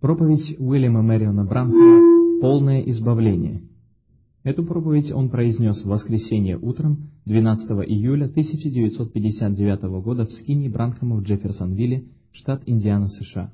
Проповедь Уильяма Мэриона Бранхама «Полное избавление». Эту проповедь он произнес в воскресенье утром 12 июля 1959 года в скинии Бранхама в Джефферсонвилле, штат Индиана, США.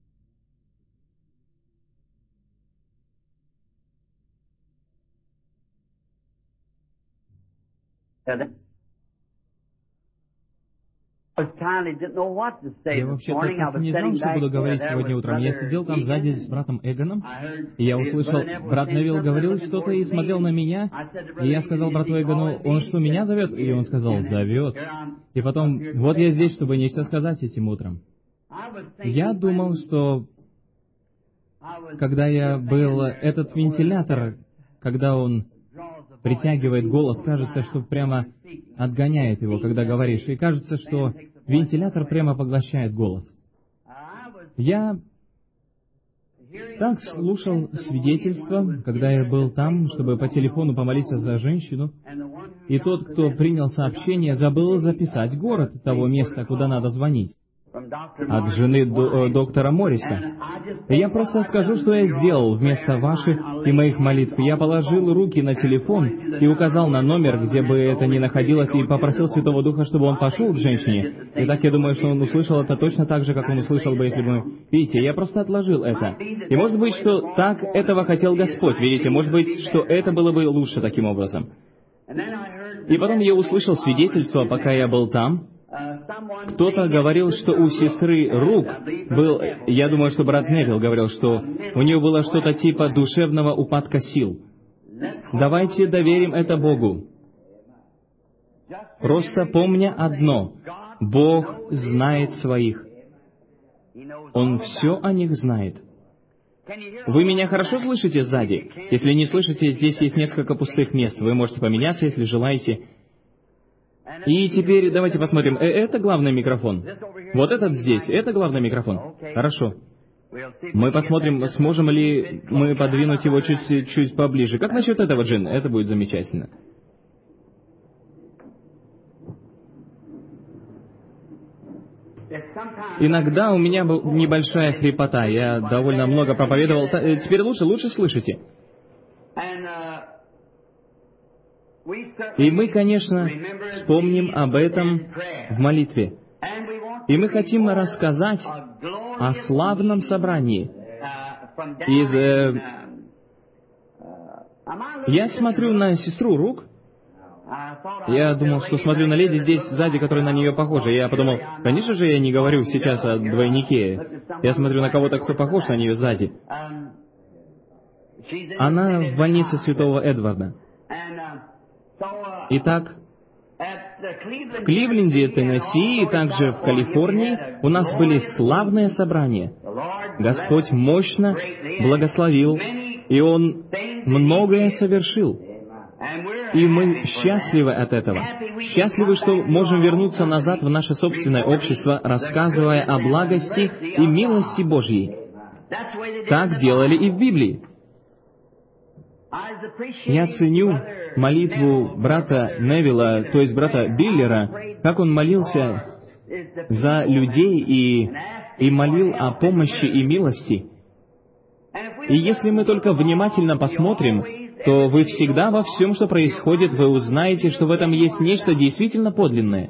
Я вообще-то так не знал, что буду говорить сегодня утром. Я сидел там сзади с братом Эгоном, и я услышал, брат Невилл говорил что-то и смотрел на меня, и я сказал брату Эгону, он что, меня зовет? И он сказал, зовет. И потом, вот я здесь, чтобы нечто сказать этим утром. Я думал, что когда я был, этот вентилятор, когда он притягивает голос, кажется, что прямо отгоняет его, когда говоришь, и кажется, что вентилятор прямо поглощает голос. Я так слушал свидетельства, когда я был там, чтобы по телефону помолиться за женщину, и тот, кто принял сообщение, забыл записать город того места, куда надо звонить, от жены доктора Морриса. И я просто скажу, что я сделал вместо ваших и моих молитв. Я положил руки на телефон и указал на номер, где бы это ни находилось, и попросил Святого Духа, чтобы он пошел к женщине. И так я думаю, что он услышал это точно так же, как он услышал бы, если бы... Видите, я просто отложил это. И может быть, что так этого хотел Господь, видите, может быть, что это было бы лучше таким образом. И потом я услышал свидетельство, пока я был там. Кто-то говорил, что у сестры Рук был, я думаю, что брат Невилл говорил, что у нее было что-то типа душевного упадка сил. Давайте доверим это Богу. Просто помня одно, Бог знает своих. Он все о них знает. Вы меня хорошо слышите сзади? Если не слышите, здесь есть несколько пустых мест. Вы можете поменяться, если желаете. И теперь давайте посмотрим. Это главный микрофон. Вот этот здесь. Это главный микрофон. Хорошо. Мы посмотрим, сможем ли мы подвинуть его чуть поближе. Как насчет этого, Джин? Это будет замечательно. Иногда у меня была небольшая хрипота. Я довольно много проповедовал. Теперь лучше слышите. И мы, конечно, вспомним об этом в молитве. И мы хотим рассказать о славном собрании. Я смотрю на сестру Рук. Я думал, что смотрю на леди здесь сзади, которая на нее похожа. Я подумал, конечно же, я не говорю сейчас о двойнике. Я смотрю на кого-то, кто похож на нее сзади. Она в больнице Святого Эдварда. Итак, в Кливленде, Теннесси и также в Калифорнии у нас были славные собрания. Господь мощно благословил, и Он многое совершил. И мы счастливы от этого. Счастливы, что можем вернуться назад в наше собственное общество, рассказывая о благости и милости Божьей. Так делали и в Библии. Я ценю молитву брата Невилла, то есть брата Биллера, как он молился за людей и молил о помощи и милости. И если мы только внимательно посмотрим, то вы всегда во всем, что происходит, вы узнаете, что в этом есть нечто действительно подлинное.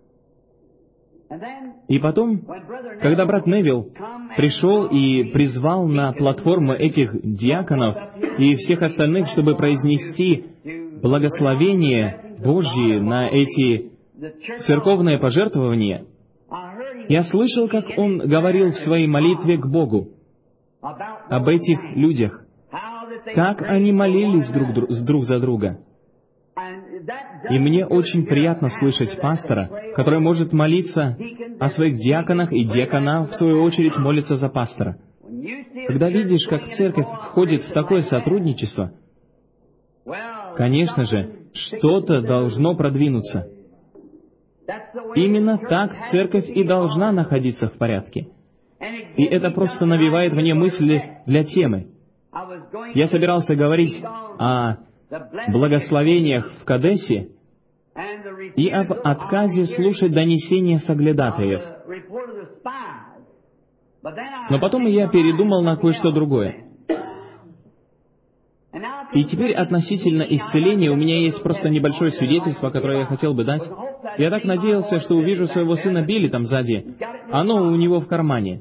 И потом, когда брат Невилл пришел и призвал на платформу этих диаконов и всех остальных, чтобы произнести благословение Божье на эти церковные пожертвования, я слышал, как он говорил в своей молитве к Богу об этих людях, как они молились друг за друга. И мне очень приятно слышать пастора, который может молиться о своих диаконах, и диакона, в свою очередь, молится за пастора. Когда видишь, как церковь входит в такое сотрудничество, конечно же, что-то должно продвинуться. Именно так церковь и должна находиться в порядке. И это просто навевает мне мысли для темы. Я собирался говорить о благословениях в Кадесе и об отказе слушать донесения соглядатаев. Но потом я передумал на кое-что другое. И теперь относительно исцеления у меня есть просто небольшое свидетельство, которое я хотел бы дать. Я так надеялся, что увижу своего сына Билли там сзади. Оно у него в кармане.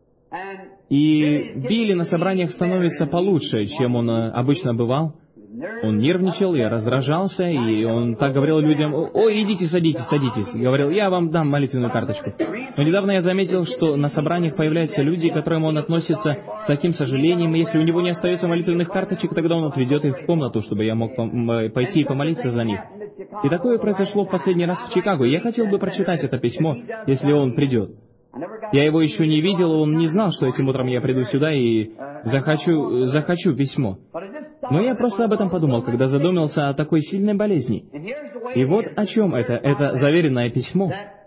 И Билли на собраниях становится получше, чем он обычно бывал. Он нервничал, я раздражался, и он так говорил людям: «Ой, идите, садитесь, садитесь». И говорил: «Я вам дам молитвенную карточку». Но недавно я заметил, что на собраниях появляются люди, к которым он относится с таким сожалением. Если у него не остается молитвенных карточек, тогда он отведет их в комнату, чтобы я мог пойти и помолиться за них. И такое произошло в последний раз в Чикаго. Я хотел бы прочитать это письмо, если он придет. Я его еще не видел, он не знал, что этим утром я приду сюда и захочу письмо. Но я просто об этом подумал, когда задумался о такой сильной болезни. И вот о чем это. Это заверенное письмо,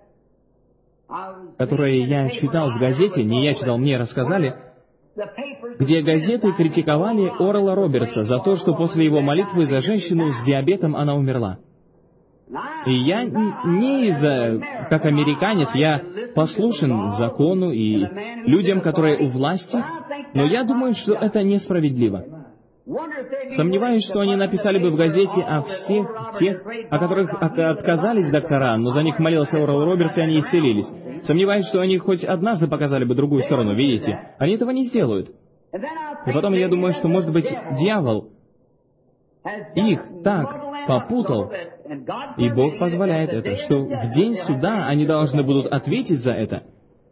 которое я читал в газете, не я читал, мне рассказали, где газеты критиковали Орла Робертса за то, что после его молитвы за женщину с диабетом она умерла. И я не как американец, я послушен закону и людям, которые у власти, но я думаю, что это несправедливо. Сомневаюсь, что они написали бы в газете о всех тех, о которых отказались доктора, но за них молился Орл Робертс, и они исцелились. Сомневаюсь, что они хоть однажды показали бы другую сторону, видите? Они этого не сделают. И потом я думаю, что, может быть, дьявол их так попутал, и Бог позволяет это, что в день суда они должны будут ответить за это.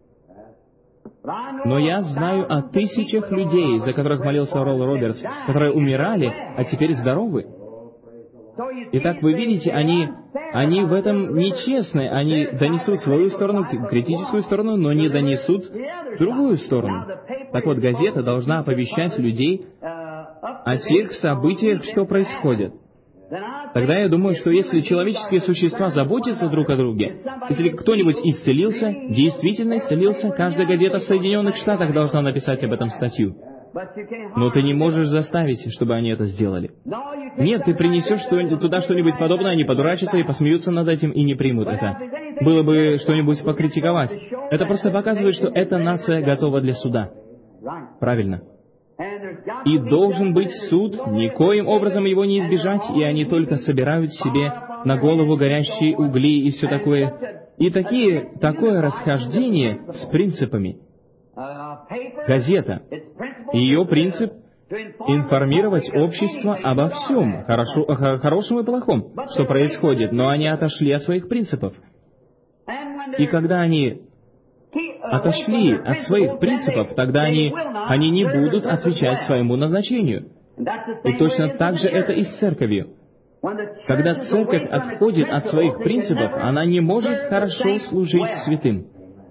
Но я знаю о тысячах людей, за которых молился Орл Робертс, которые умирали, а теперь здоровы. Итак, вы видите, они в этом нечестны, они донесут свою сторону, критическую сторону, но не донесут другую сторону. Так вот, газета должна оповещать людей о тех событиях, что происходят. Тогда я думаю, что если человеческие существа заботятся друг о друге, если кто-нибудь исцелился, действительно исцелился, каждая газета в Соединенных Штатах должна написать об этом статью. Но ты не можешь заставить, чтобы они это сделали. Нет, ты принесешь туда что-нибудь подобное, они подурачатся и посмеются над этим и не примут это. Было бы что-нибудь покритиковать. Это просто показывает, что эта нация готова для суда. Правильно. И должен быть суд, никоим образом его не избежать, и они только собирают себе на голову горящие угли и все такое. И такое расхождение с принципами. Газета. Ее принцип — информировать общество обо всем, хорошем и плохом, что происходит, но они отошли от своих принципов. И когда они отошли от своих принципов, тогда они не будут отвечать своему назначению. И точно так же это и с церковью. Когда церковь отходит от своих принципов, она не может хорошо служить святым.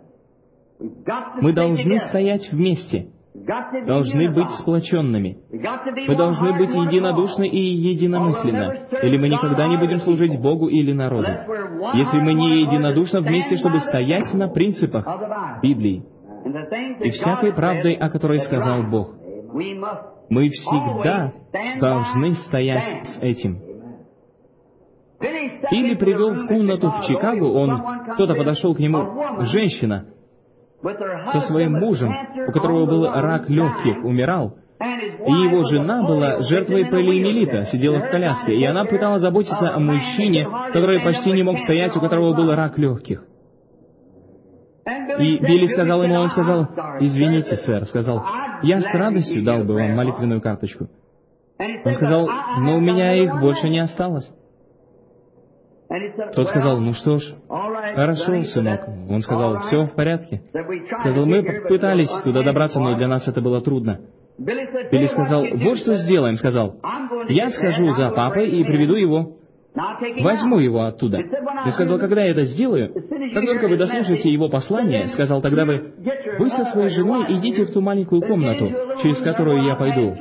Мы должны стоять вместе, должны быть сплоченными. Мы должны быть единодушны и единомысленно, или мы никогда не будем служить Богу или народу. Если мы не единодушно вместе, чтобы стоять на принципах Библии и всякой правдой, о которой сказал Бог, мы всегда должны стоять с этим. Или привел в комнату в Чикаго, кто-то подошел к нему, женщина, со своим мужем, у которого был рак легких, умирал, и его жена была жертвой полиомиелита, сидела в коляске, и она пыталась заботиться о мужчине, который почти не мог стоять, у которого был рак легких. И Билли сказал ему, он сказал: «Извините, сэр», сказал, «я с радостью дал бы вам молитвенную карточку». Он сказал: «но у меня их больше не осталось». Тот сказал: «Ну что ж, хорошо, сынок». Он сказал: «Все в порядке». Сказал: «Мы пытались туда добраться, но для нас это было трудно». Билли сказал: «Вот что сделаем», сказал, «я схожу за папой и приведу его. Возьму его оттуда». Я сказал: «Когда я это сделаю, как только вы дослушаете его послание, сказал, тогда вы со своей женой идите в ту маленькую комнату, через которую я пойду.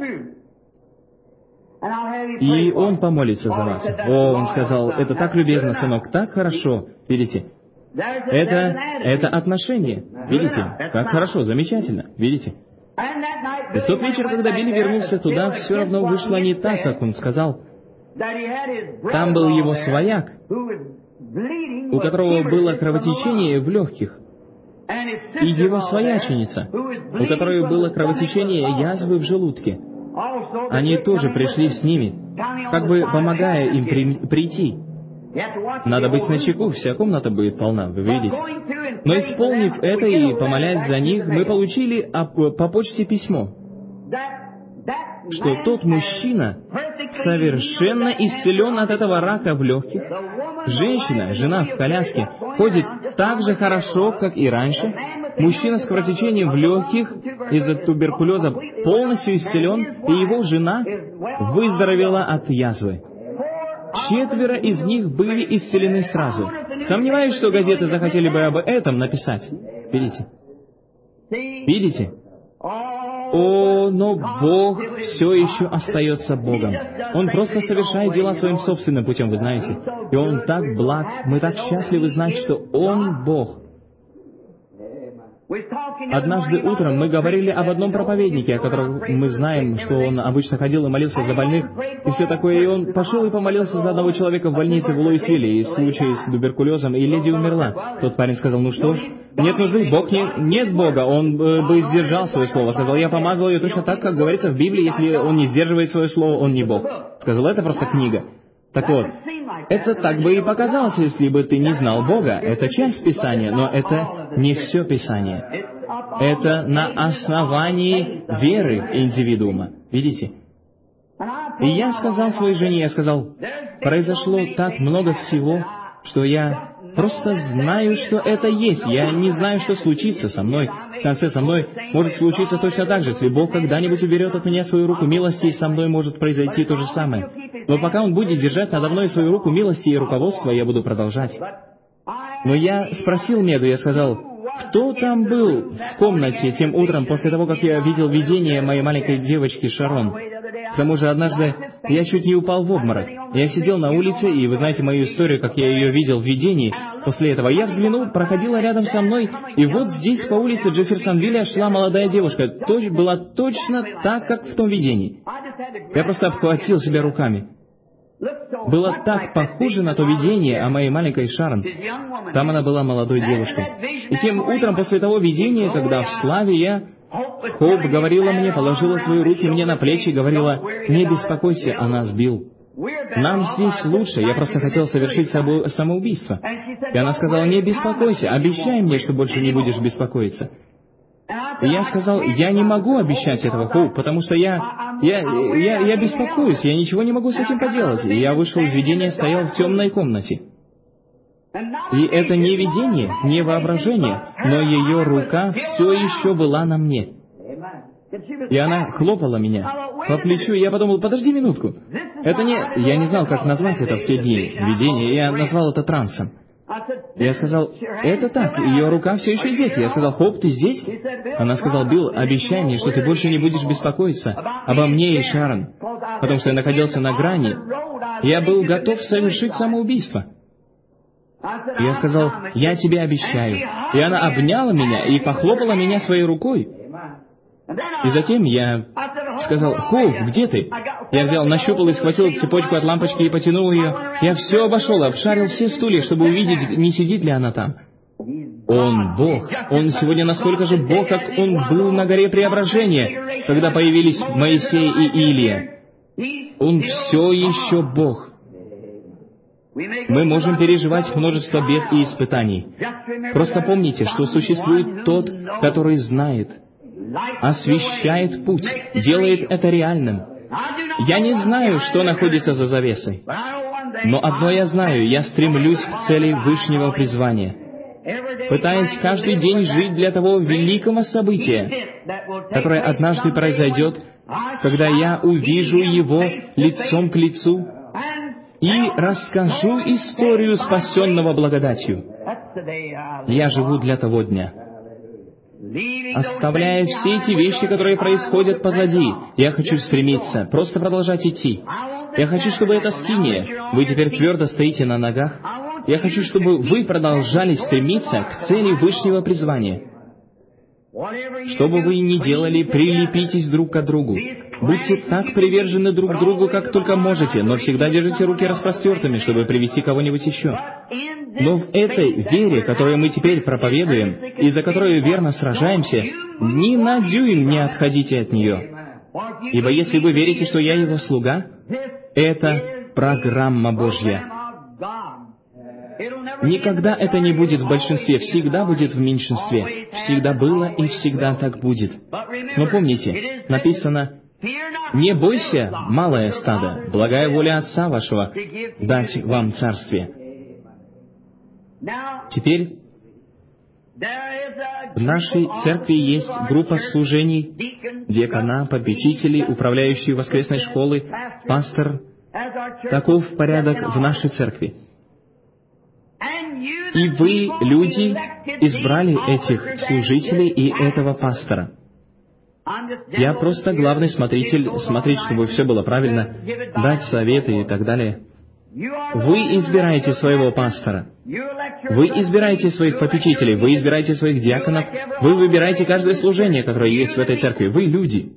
И он помолится за вас». О, он сказал: «Это так любезно, сынок, так хорошо». Видите? Это отношение. Видите? Как хорошо, замечательно. Видите? И в тот вечер, когда Билли вернулся туда, все равно вышло не так, как он сказал. Там был его свояк, у которого было кровотечение в легких. и его свояченица, у которой было кровотечение язвы в желудке. Они тоже пришли с ними, как бы помогая им прийти. Надо быть начеку, вся комната будет полна, вы видите. Но исполнив это и помолясь за них, мы получили по почте письмо, что тот мужчина совершенно исцелен от этого рака в легких. Женщина, жена в коляске, ходит так же хорошо, как и раньше. Мужчина с кровотечением в легких из-за туберкулеза полностью исцелен, и его жена выздоровела от язвы. 4 из них были исцелены сразу. Сомневаюсь, что газеты захотели бы об этом написать. Видите? Видите? О, но Бог все еще остается Богом. Он просто совершает дела своим собственным путем, вы знаете. И Он так благ, мы так счастливы знать, что Он Бог. Однажды утром мы говорили об одном проповеднике, о котором мы знаем, что он обычно ходил и молился за больных, и все такое, и он пошел и помолился за одного человека в больнице в Луисвилле, и в случае с туберкулезом, и леди умерла. Тот парень сказал, ну что ж, нет нужды, нет Бога, он бы сдержал свое слово. Сказал, я помазал ее точно так, как говорится в Библии, если он не сдерживает свое слово, он не Бог. Сказал, это просто книга. Так вот, это так бы и показалось, если бы ты не знал Бога. Это часть Писания, но это не все Писание. Это на основании веры индивидуума. Видите? И я сказал своей жене, произошло так много всего, что я просто знаю, что это есть. Я не знаю, что случится со мной. В конце со мной может случиться точно так же. Если Бог когда-нибудь уберет от меня свою руку милости, и со мной может произойти то же самое. Но пока Он будет держать надо мной свою руку милости и руководства, я буду продолжать. Но я спросил Меду, я сказал, кто там был в комнате тем утром, после того, как я видел видение моей маленькой девочки Шарон? К тому же однажды я чуть не упал в обморок. Я сидел на улице, и вы знаете мою историю, как я ее видел в видении. После этого я взглянул, проходила рядом со мной, и вот здесь по улице Джефферсонвилля шла молодая девушка. Была точно так, как в том видении. Я просто обхватил себя руками. Было так похоже на то видение о моей маленькой Шарон. Там она была молодой девушкой. И тем утром после того видения, когда в славе Хоуп говорила мне, положила свои руки мне на плечи, говорила, не беспокойся о нас, Билл. Нам здесь лучше, я просто хотел совершить самоубийство. И она сказала, не беспокойся, обещай мне, что больше не будешь беспокоиться. И я сказал, я не могу обещать этого, Хоуп, потому что я беспокоюсь, я ничего не могу с этим поделать. И я вышел из видения, стоял в темной комнате. И это не видение, не воображение, но ее рука все еще была на мне. И она хлопала меня по плечу, и я подумал, подожди минутку. Я не знал, как назвать это в те дни, видение, я назвал это трансом. Я сказал, это так, ее рука все еще здесь. Я сказал, Хоуп, ты здесь? Она сказала, Билл, обещай мне, что ты больше не будешь беспокоиться обо мне и Шарон, потому что я находился на грани. Я был готов совершить самоубийство. Я сказал, я тебе обещаю. И она обняла меня и похлопала меня своей рукой. И затем я сказал, Хоуп, где ты? Я нащупал и схватил цепочку от лампочки и потянул ее. Я все обошел, обшарил все стулья, чтобы увидеть, не сидит ли она там. Он Бог. Он сегодня настолько же Бог, как Он был на горе Преображения, когда появились Моисей и Илия. Он все еще Бог. Мы можем переживать множество бед и испытаний. Просто помните, что существует Тот, который знает, освещает путь, делает это реальным. Я не знаю, что находится за завесой, но одно я знаю, я стремлюсь к цели Вышнего призвания, пытаясь каждый день жить для того великого события, которое однажды произойдет, когда я увижу Его лицом к лицу и расскажу историю спасенного благодатью. Я живу для того дня. Оставляя все эти вещи, которые происходят позади, я хочу стремиться, просто продолжать идти. Я хочу, чтобы эта скиния, вы теперь твердо стоите на ногах, я хочу, чтобы вы продолжали стремиться к цели Вышнего призвания. Что бы вы ни делали, прилепитесь друг к другу. Будьте так привержены друг к другу, как только можете, но всегда держите руки распростертыми, чтобы привести кого-нибудь еще. Но в этой вере, которую мы теперь проповедуем, и за которую верно сражаемся, ни на дюйм не отходите от нее. Ибо если вы верите, что я Его слуга, это программа Божья. Никогда это не будет в большинстве, всегда будет в меньшинстве. Всегда было и всегда так будет. Но помните, написано: «Не бойся, малое стадо, благая воля Отца вашего дать вам царствие». Теперь в нашей церкви есть группа служений, диакона, попечители, управляющие воскресной школы, пастор. Таков порядок в нашей церкви. И вы, люди, избрали этих служителей и этого пастора. Я просто главный смотритель, смотреть, чтобы все было правильно, дать советы и так далее. Вы избираете своего пастора. Вы избираете своих попечителей, вы избираете своих диаконов, вы выбираете каждое служение, которое есть в этой церкви. Вы люди.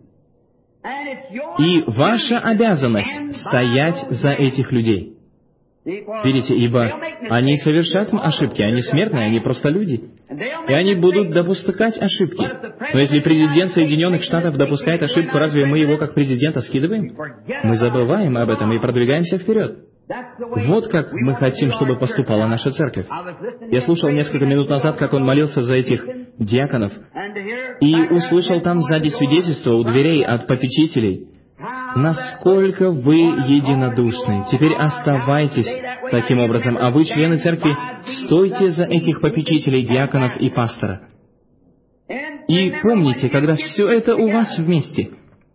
И ваша обязанность стоять за этих людей. Видите, ибо они совершат ошибки, они смертные, они просто люди. И они будут допускать ошибки. Но если президент Соединенных Штатов допускает ошибку, разве мы его как президента скидываем? Мы забываем об этом и продвигаемся вперед. Вот как мы хотим, чтобы поступала наша церковь. Я слушал несколько минут назад, как он молился за этих диаконов, и услышал там сзади свидетельство у дверей от попечителей. Насколько вы единодушны. Теперь оставайтесь таким образом, а вы, члены церкви, стойте за этих попечителей, диаконов и пастора. И помните, когда все это у вас вместе,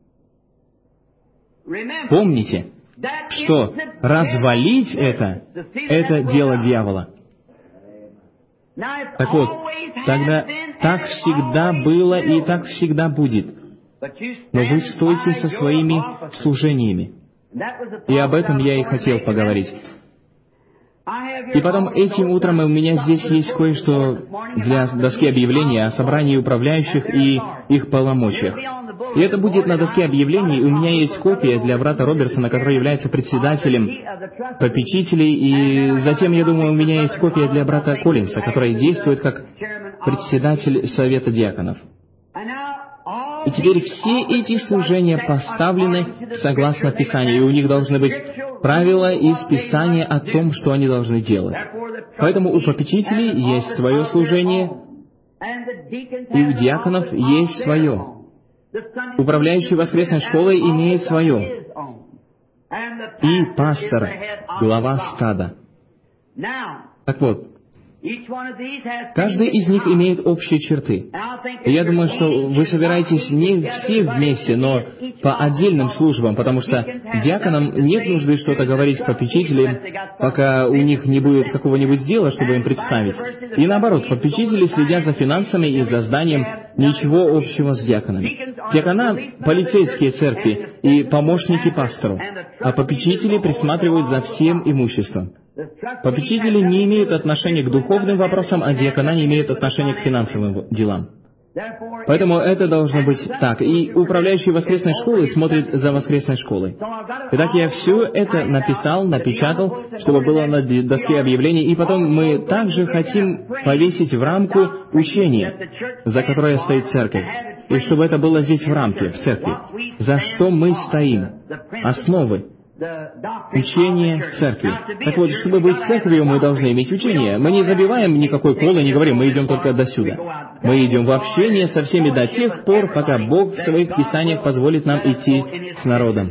помните, что развалить это дело дьявола. Так вот, тогда так всегда было и так всегда будет. Но вы стойте со своими служениями. И об этом я и хотел поговорить. И потом этим утром у меня здесь есть кое-что для доски объявлений о собрании управляющих и их полномочиях. И это будет на доске объявлений. У меня есть копия для брата Робертсона, который является председателем попечителей. И затем, я думаю, у меня есть копия для брата Коллинса, который действует как председатель совета диаконов. И теперь все эти служения поставлены согласно Писанию, и у них должны быть правила из Писания о том, что они должны делать. Поэтому у попечителей есть свое служение, и у диаконов есть свое. Управляющий воскресной школой имеет свое. И пастор, глава стада. Так вот, каждый из них имеет общие черты. И я думаю, что вы собираетесь не все вместе, но по отдельным службам, потому что диаконам нет нужды что-то говорить попечителям, пока у них не будет какого-нибудь дела, чтобы им представить. И наоборот, попечители следят за финансами и за зданием, ничего общего с диаконами. Диакона — полицейские церкви и помощники пастору, а попечители присматривают за всем имуществом. Попечители не имеют отношения к духовным вопросам, а диакона не имеют отношения к финансовым делам. Поэтому это должно быть так. И управляющий воскресной школой смотрит за воскресной школой. Итак, я все это напечатал, чтобы было на доске объявлений. И потом мы также хотим повесить в рамку учение, за которое стоит церковь. И чтобы это было здесь в рамке, в церкви. За что мы стоим? Основы. Учение церкви. Так вот, чтобы быть церковью, мы должны иметь учение. Мы не забиваем никакой колы, не говорим, мы идем только до сюда. Мы идем в общение со всеми до тех пор, пока Бог в своих писаниях позволит нам идти с народом.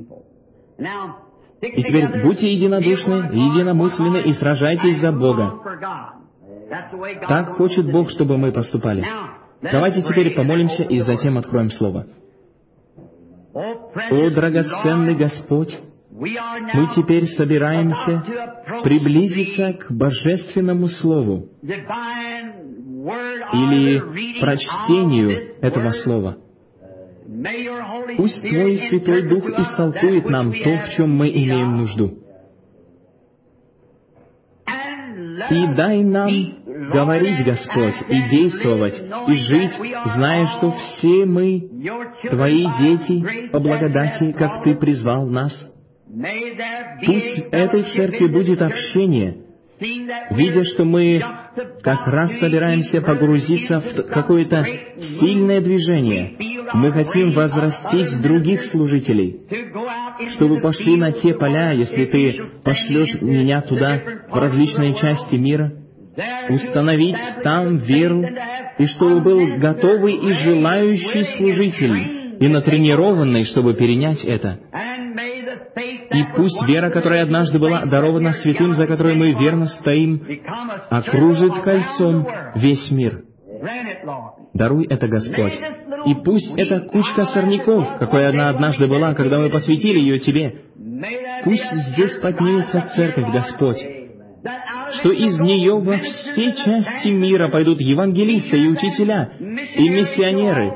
И теперь будьте единодушны, единомысленны и сражайтесь за Бога. Так хочет Бог, чтобы мы поступали. Давайте теперь помолимся и затем откроем Слово. О, драгоценный Господь! Мы теперь собираемся приблизиться к Божественному Слову или прочтению этого Слова. Пусть Твой Святой Дух истолкует нам то, в чем мы имеем нужду. И дай нам говорить, Господь, и действовать, и жить, зная, что все мы Твои дети по благодати, как Ты призвал нас. Пусть в этой церкви будет общение, видя, что мы как раз собираемся погрузиться в какое-то сильное движение, мы хотим возрастить других служителей, чтобы пошли на те поля, если Ты пошлешь меня туда, в различные части мира, установить там веру, и чтобы был готовый и желающий служитель, и натренированный, чтобы перенять это. И пусть вера, которая однажды была дарована святым, за которой мы верно стоим, окружит кольцом весь мир. Даруй это, Господь. И пусть эта кучка сорняков, какой она однажды была, когда мы посвятили ее Тебе, пусть здесь поднимется церковь, Господь, что из нее во все части мира пойдут евангелисты и учителя, и миссионеры.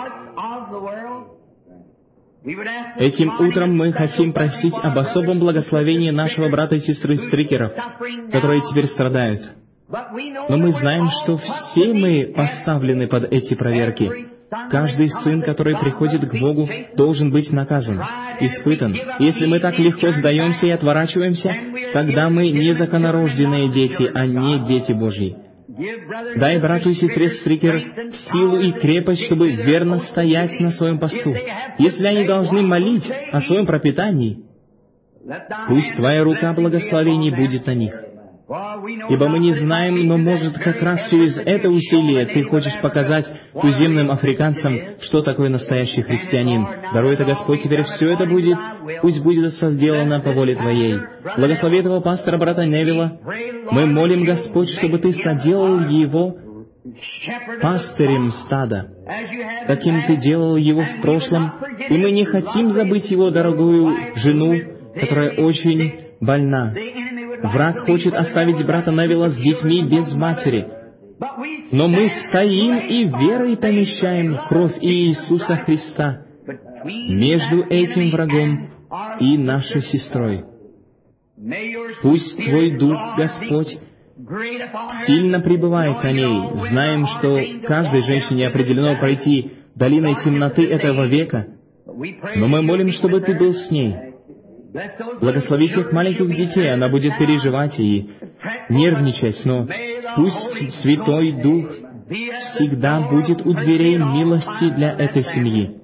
Этим утром мы хотим просить об особом благословении нашего брата и сестры Стрикеров, которые теперь страдают. Но мы знаем, что все мы поставлены под эти проверки. Каждый сын, который приходит к Богу, должен быть наказан, испытан. Если мы так легко сдаемся и отворачиваемся, тогда мы незаконорожденные дети, а не дети Божьи. Дай брату и сестре Стрикер силу и крепость, чтобы верно стоять на своем посту. Если они должны молить о своем пропитании, пусть Твоя рука благословений будет на них. Ибо мы не знаем, но, может, как раз через это усилие Ты хочешь показать туземным африканцам, что такое настоящий христианин. Даруй это, Господь, теперь все это будет, пусть будет соделано по воле Твоей. Благослови этого пастора, брата Невилла. Мы молим, Господь, чтобы Ты соделал его пастырем стада, каким Ты делал его в прошлом, и мы не хотим забыть его дорогую жену, которая очень больна. Враг хочет оставить брата Невилла с детьми без матери. Но мы стоим и верой помещаем кровь Иисуса Христа между этим врагом и нашей сестрой. Пусть Твой Дух, Господь, сильно пребывает на ней. Знаем, что каждой женщине определено пройти долиной темноты этого века, но мы молим, чтобы Ты был с ней. Благослови тех маленьких детей, она будет переживать и нервничать, но пусть Святой Дух всегда будет у дверей милости для этой семьи.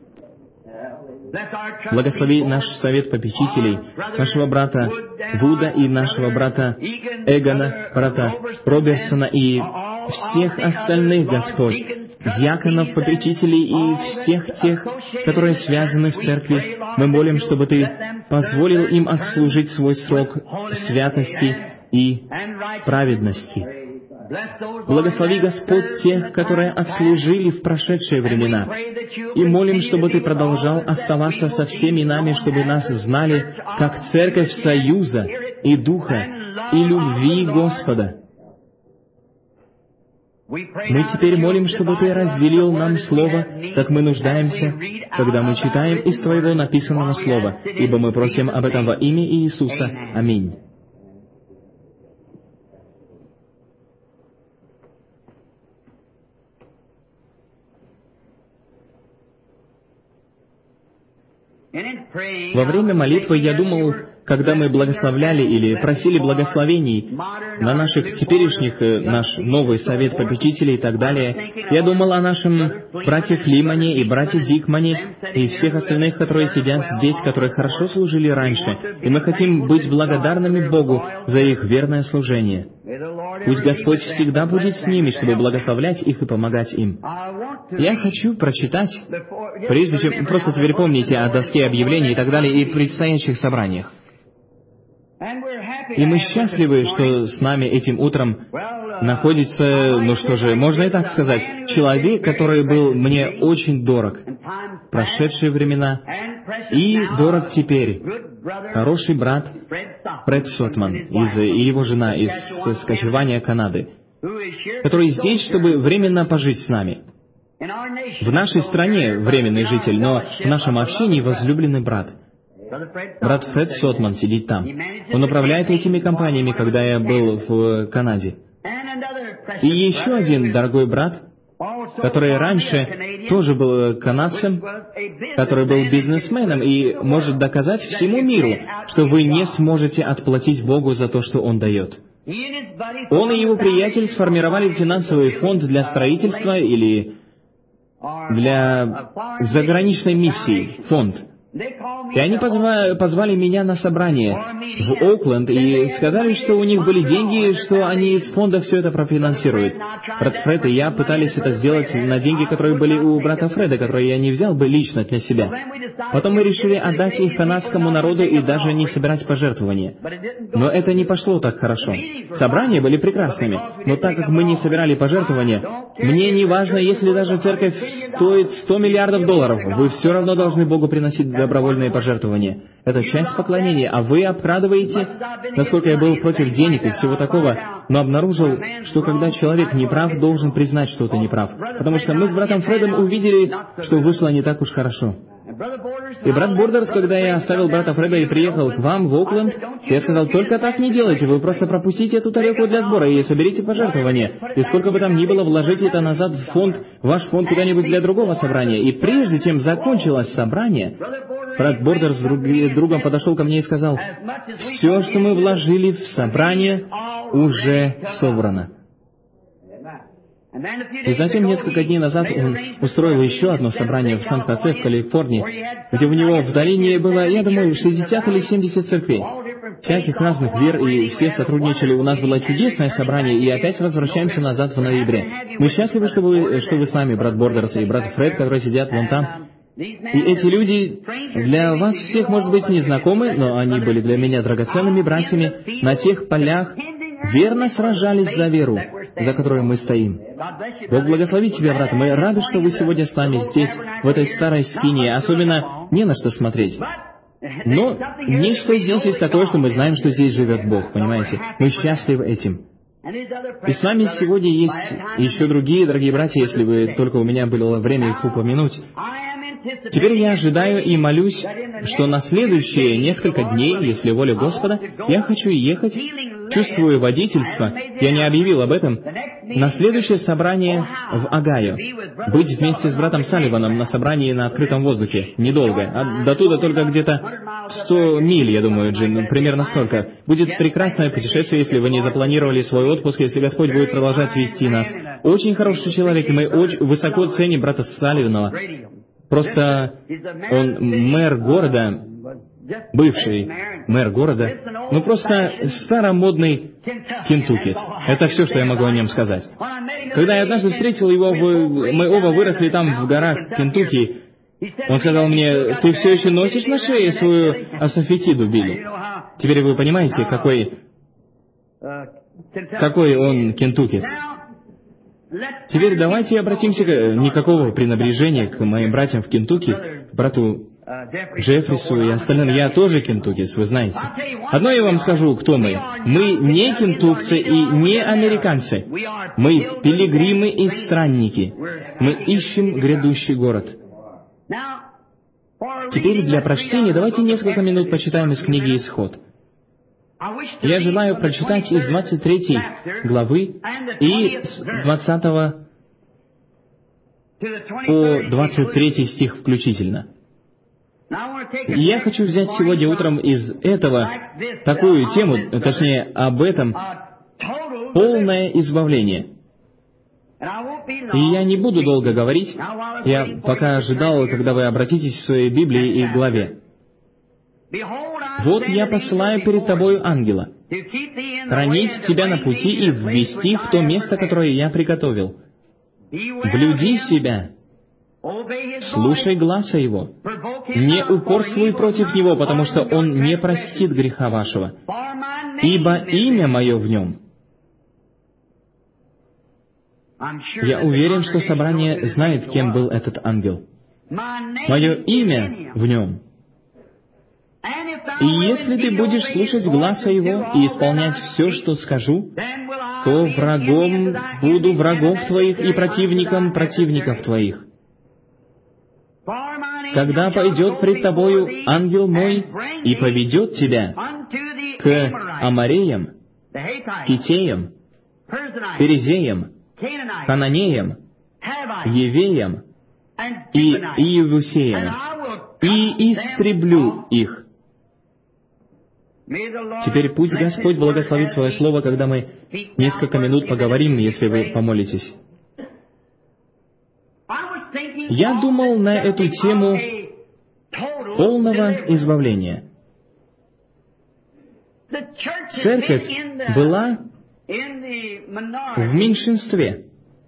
Благослови наш совет попечителей, нашего брата Вуда и нашего брата Эгона, брата Роберсона и всех остальных, Господь, диаконов, попечителей и всех тех, которые связаны в церкви. Мы молим, чтобы Ты позволил им отслужить свой срок святости и праведности. Благослови, Господь, тех, которые отслужили в прошедшие времена. И молим, чтобы Ты продолжал оставаться со всеми нами, чтобы нас знали как церковь союза и духа и любви Господа. Мы теперь молим, чтобы Ты разделил нам Слово, как мы нуждаемся, когда мы читаем из Твоего написанного Слова, ибо мы просим об этом во имя Иисуса. Аминь. Во время молитвы я думал, когда мы благословляли или просили благословений на наших теперешних, наш новый совет попечителей и так далее, я думал о нашем брате Флимане и брате Дикмане и всех остальных, которые сидят здесь, которые хорошо служили раньше, и мы хотим быть благодарными Богу за их верное служение. Пусть Господь всегда будет с ними, чтобы благословлять их и помогать им. Я хочу прочитать, прежде чем... Просто теперь помните о доске объявлений и так далее, и предстоящих собраниях. И мы счастливы, что с нами этим утром находится, ну что же, можно и так сказать, человек, который был мне очень дорог в прошедшие времена и дорог теперь. Хороший брат Фред Сотман и его жена из Скачевания, Канады, который здесь, чтобы временно пожить с нами. В нашей стране временный житель, но в нашем общении возлюбленный брат. Брат Фред Сотман сидит там. Он управляет этими компаниями, когда я был в Канаде. И еще один дорогой брат, который раньше тоже был канадцем, который был бизнесменом и может доказать всему миру, что вы не сможете отплатить Богу за то, что Он дает. Он и его приятель сформировали финансовый фонд для строительства или для заграничной миссии, фонд. И они позвали меня на собрание в Окленд и сказали, что у них были деньги, что они из фонда все это профинансируют. Брат Фред и я пытались это сделать на деньги, которые были у брата Фреда, которые я не взял бы лично для себя. Потом мы решили отдать их канадскому народу и даже не собирать пожертвования. Но это не пошло так хорошо. Собрания были прекрасными, но так как мы не собирали пожертвования, мне не важно, если даже церковь стоит $100 миллиардов, вы все равно должны Богу приносить добровольные пожертвования. Это часть поклонения, а вы обкрадываете, насколько я был против денег и всего такого, но обнаружил, что когда человек неправ, должен признать, что ты неправ. Потому что мы с братом Фредом увидели, что вышло не так уж хорошо. И брат Бордерс, когда я оставил брата Фреда и приехал к вам в Окленд, я сказал, только так не делайте, вы просто пропустите эту тарелку для сбора и соберите пожертвования. И сколько бы там ни было, вложите это назад в фонд, ваш фонд куда-нибудь для другого собрания. И прежде чем закончилось собрание, брат Бордерс с другом подошел ко мне и сказал, все, что мы вложили в собрание, уже собрано. И затем, несколько дней назад, он устроил еще одно собрание в Сан-Хосе, в Калифорнии, где у него в долине было, я думаю, 60 или 70 церквей, всяких разных вер, и все сотрудничали. У нас было чудесное собрание, и опять возвращаемся назад в ноябре. Мы счастливы, что вы с нами, брат Бордерс и брат Фред, которые сидят вон там. И эти люди для вас всех, может быть, не знакомы, но они были для меня драгоценными братьями на тех полях, верно сражались за веру, за которой мы стоим. Бог благословит тебя, брат. Мы рады, что вы сегодня с нами здесь, в этой старой скинии. Особенно не на что смотреть. Но нечто здесь есть такое, что мы знаем, что здесь живет Бог, понимаете? Мы счастливы этим. И с нами сегодня есть еще другие, дорогие братья, если бы только у меня было время их упомянуть. Теперь я ожидаю и молюсь, что на следующие несколько дней, если воля Господа, я хочу ехать, чувствую водительство, я не объявил об этом, на следующее собрание в Огайо, быть вместе с братом Салливаном на собрании на открытом воздухе, недолго, до туда только где-то 100 миль, я думаю, Джим, примерно столько. Будет прекрасное путешествие, если вы не запланировали свой отпуск, если Господь будет продолжать вести нас. Очень хороший человек, и мы очень высоко ценим брата Салливанова. Просто он мэр города, бывший мэр города, ну просто старомодный кентуккец. Это все, что я могу о нем сказать. Когда я однажды встретил его, мы оба выросли там в горах Кентукки, он сказал мне, ты все еще носишь на шее свою асафетиду, Билли? Теперь вы понимаете, какой он кентуккец. Теперь давайте обратимся никакого пренебрежения к моим братьям в Кентукки, брату Джеффрису и остальным. Я тоже кентуккец, вы знаете. Одно я вам скажу, кто мы. Мы не кентукцы и не американцы. Мы пилигримы и странники. Мы ищем грядущий город. Теперь для прочтения давайте несколько минут почитаем из книги «Исход». Я желаю прочитать из 23 главы и с 20 по 23 стих включительно. И я хочу взять сегодня утром из этого такую тему, точнее, об этом, полное избавление. И я не буду долго говорить, я пока ожидал, когда вы обратитесь в своей Библии и к главе. «Вот я посылаю перед тобою ангела, хранить тебя на пути и ввести в то место, которое я приготовил. Блюди себя, слушай гласа его, не упорствуй против него, потому что он не простит греха вашего, ибо имя мое в нем». Я уверен, что собрание знает, кем был этот ангел. Мое имя в нем. И если ты будешь слушать гласа его и исполнять все, что скажу, то врагом буду врагов твоих и противником противников твоих. Когда пойдет пред тобою ангел мой и поведет тебя к Амореям, Китеям, Перезеям, Хананеям, Евеям и Иевусеям, и истреблю их. Теперь пусть Господь благословит Свое Слово, когда мы несколько минут поговорим, если вы помолитесь. Я думал на эту тему полного избавления. Церковь была в меньшинстве.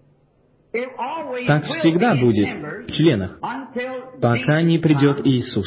Так всегда будет в членах, пока не придет Иисус.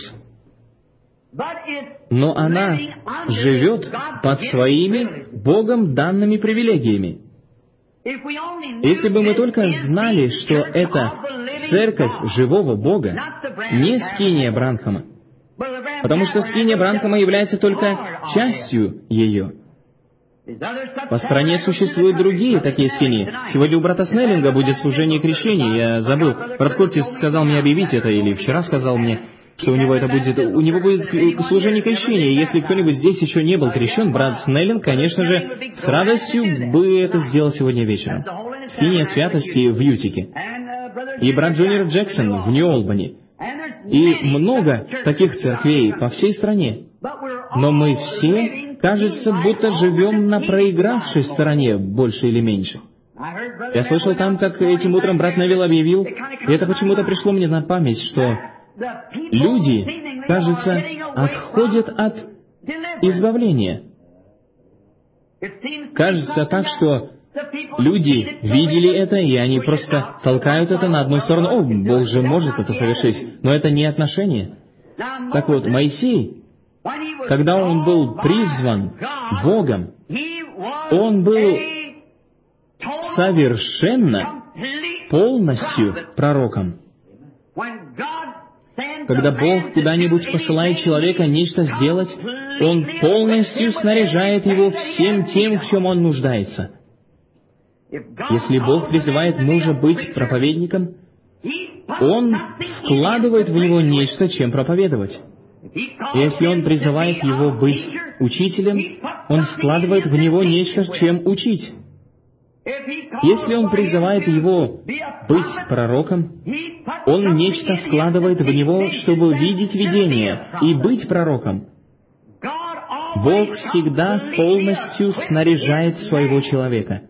Но она живет под своими Богом данными привилегиями. Если бы мы только знали, что это церковь живого Бога, не скиния Бранхама, потому что скиния Бранхама является только частью ее. По стране существуют другие такие скинии. Сегодня у брата Снеллинга будет служение крещения. Я забыл. Брат Кортис сказал мне объявить это, или вчера сказал мне, что у него будет служение крещения. И если кто-нибудь здесь еще не был крещен, брат Снеллинг, конечно же, с радостью бы это сделал сегодня вечером. Скиния святости в Ютике. И брат Джуниор Джексон в Нью-Олбани. И много таких церквей по всей стране. Но мы все, кажется, будто живем на проигравшей стороне, больше или меньше. Я слышал там, как этим утром брат Невилл объявил, и это почему-то пришло мне на память, что люди, кажется, отходят от избавления. Кажется так, что люди видели это, и они просто толкают это на одну сторону. О, Бог же может это совершить, но это не отношение. Так вот, Моисей, когда он был призван Богом, он был совершенно, полностью пророком. Когда Бог куда-нибудь посылает человека нечто сделать, Он полностью снаряжает его всем тем, в чем он нуждается. Если Бог призывает мужа быть проповедником, Он вкладывает в него нечто, чем проповедовать. Если Он призывает его быть учителем, Он вкладывает в него нечто, чем учить. Если Он призывает его быть пророком, Он нечто вкладывает в него, чтобы видеть видение и быть пророком. Бог всегда полностью снаряжает своего человека.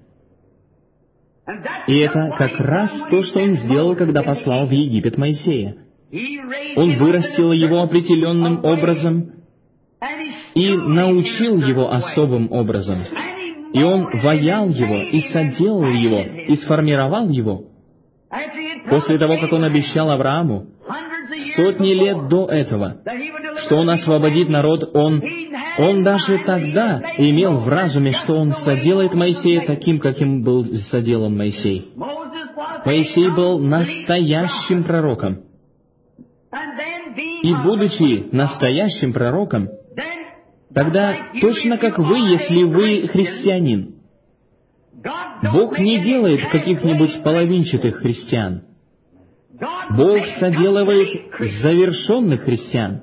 И это как раз то, что Он сделал, когда послал в Египет Моисея. Он вырастил его определенным образом и научил его особым образом. И Он ваял его, и соделал его, и сформировал его. После того, как Он обещал Аврааму, сотни лет до этого, что Он освободит народ, Он даже тогда имел в разуме, что Он соделает Моисея таким, каким был соделан Моисей. Моисей был настоящим пророком. И будучи настоящим пророком, тогда точно как вы, если вы христианин, Бог не делает каких-нибудь половинчатых христиан. Бог соделывает завершенных христиан.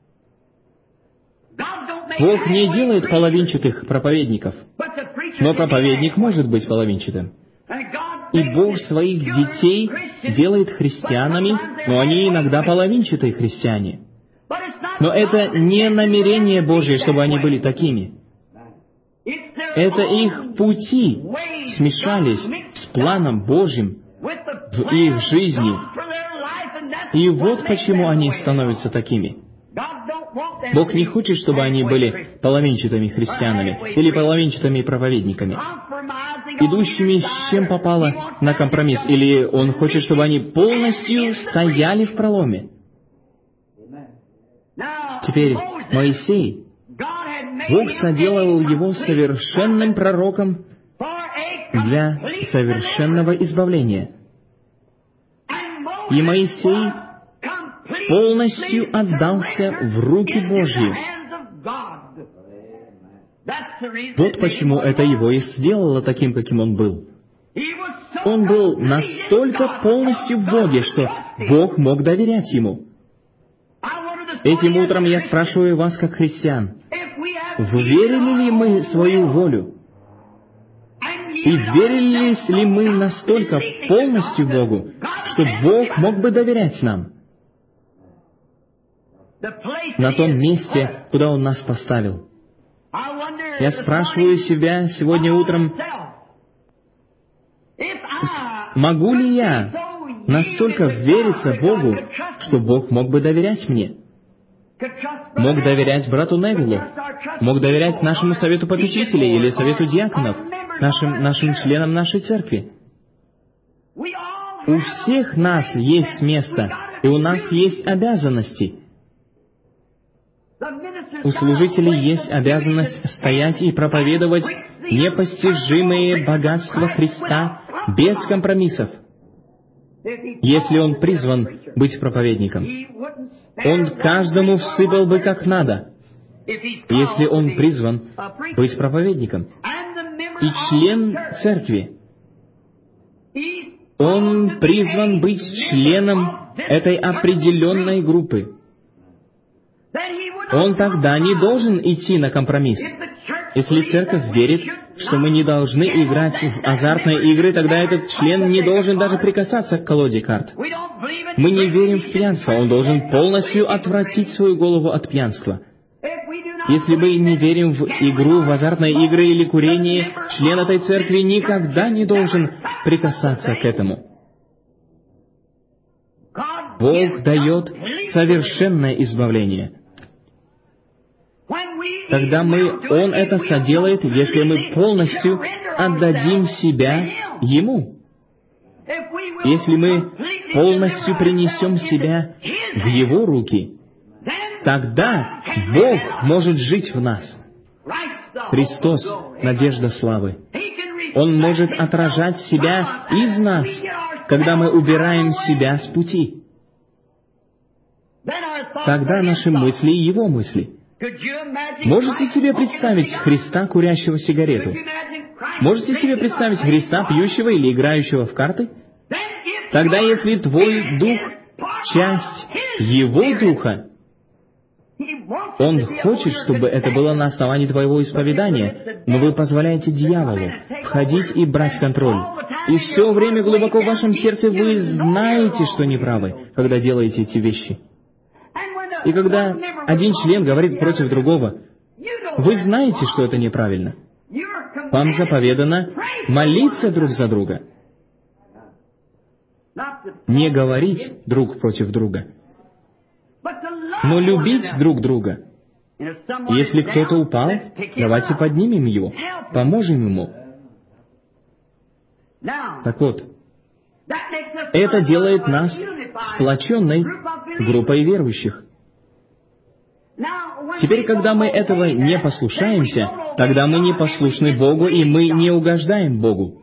Бог не делает половинчатых проповедников, но проповедник может быть половинчатым. И Бог своих детей делает христианами, но они иногда половинчатые христиане. Но это не намерение Божье, чтобы они были такими. Это их пути смешались с планом Божьим в их жизни. И вот почему они становятся такими. Бог не хочет, чтобы они были половинчатыми христианами или половинчатыми проповедниками, идущими с чем попало на компромисс, или Он хочет, чтобы они полностью стояли в проломе. Теперь Моисей, Бог соделал его совершенным пророком для совершенного избавления. И Моисей полностью отдался в руки Божьи. Вот почему это его и сделало таким, каким он был. Он был настолько полностью в Боге, что Бог мог доверять ему. Этим утром я спрашиваю вас, как христиан, верили ли мы свою волю? И верили ли мы настолько полностью Богу, что Бог мог бы доверять нам? На том месте, куда Он нас поставил. Я спрашиваю себя сегодня утром, могу ли я настолько вериться Богу, что Бог мог бы доверять мне? Мог доверять брату Невиллу, мог доверять нашему совету попечителей или совету диаконов, нашим членам нашей церкви. У всех нас есть место, и у нас есть обязанности. У служителей есть обязанность стоять и проповедовать непостижимые богатства Христа без компромиссов. Если он призван быть проповедником, он каждому всыпал бы как надо. Если он призван быть проповедником и член церкви, он призван быть членом этой определенной группы. Он тогда не должен идти на компромисс. Если церковь верит, что мы не должны играть в азартные игры, тогда этот член не должен даже прикасаться к колоде карт. Мы не верим в пьянство, он должен полностью отвратить свою голову от пьянства. Если мы не верим в игру, в азартные игры или курение, член этой церкви никогда не должен прикасаться к этому. Бог дает совершенное избавление. Тогда Он это соделает, если мы полностью отдадим себя Ему. Если мы полностью принесем себя в Его руки, тогда Бог может жить в нас. Христос — надежда славы. Он может отражать себя из нас, когда мы убираем себя с пути. Тогда наши мысли — Его мысли. Можете себе представить Христа, курящего сигарету? Можете себе представить Христа, пьющего или играющего в карты? Тогда, если твой дух — часть Его духа, Он хочет, чтобы это было на основании твоего исповедания, но вы позволяете дьяволу входить и брать контроль. И все время глубоко в вашем сердце вы знаете, что неправы, когда делаете эти вещи. И когда один член говорит против другого, вы знаете, что это неправильно. Вам заповедано молиться друг за друга. Не говорить друг против друга, но любить друг друга. Если кто-то упал, давайте поднимем его, поможем ему. Так вот, это делает нас сплоченной группой верующих. Теперь, когда мы этого не послушаемся, тогда мы не послушны Богу, и мы не угождаем Богу.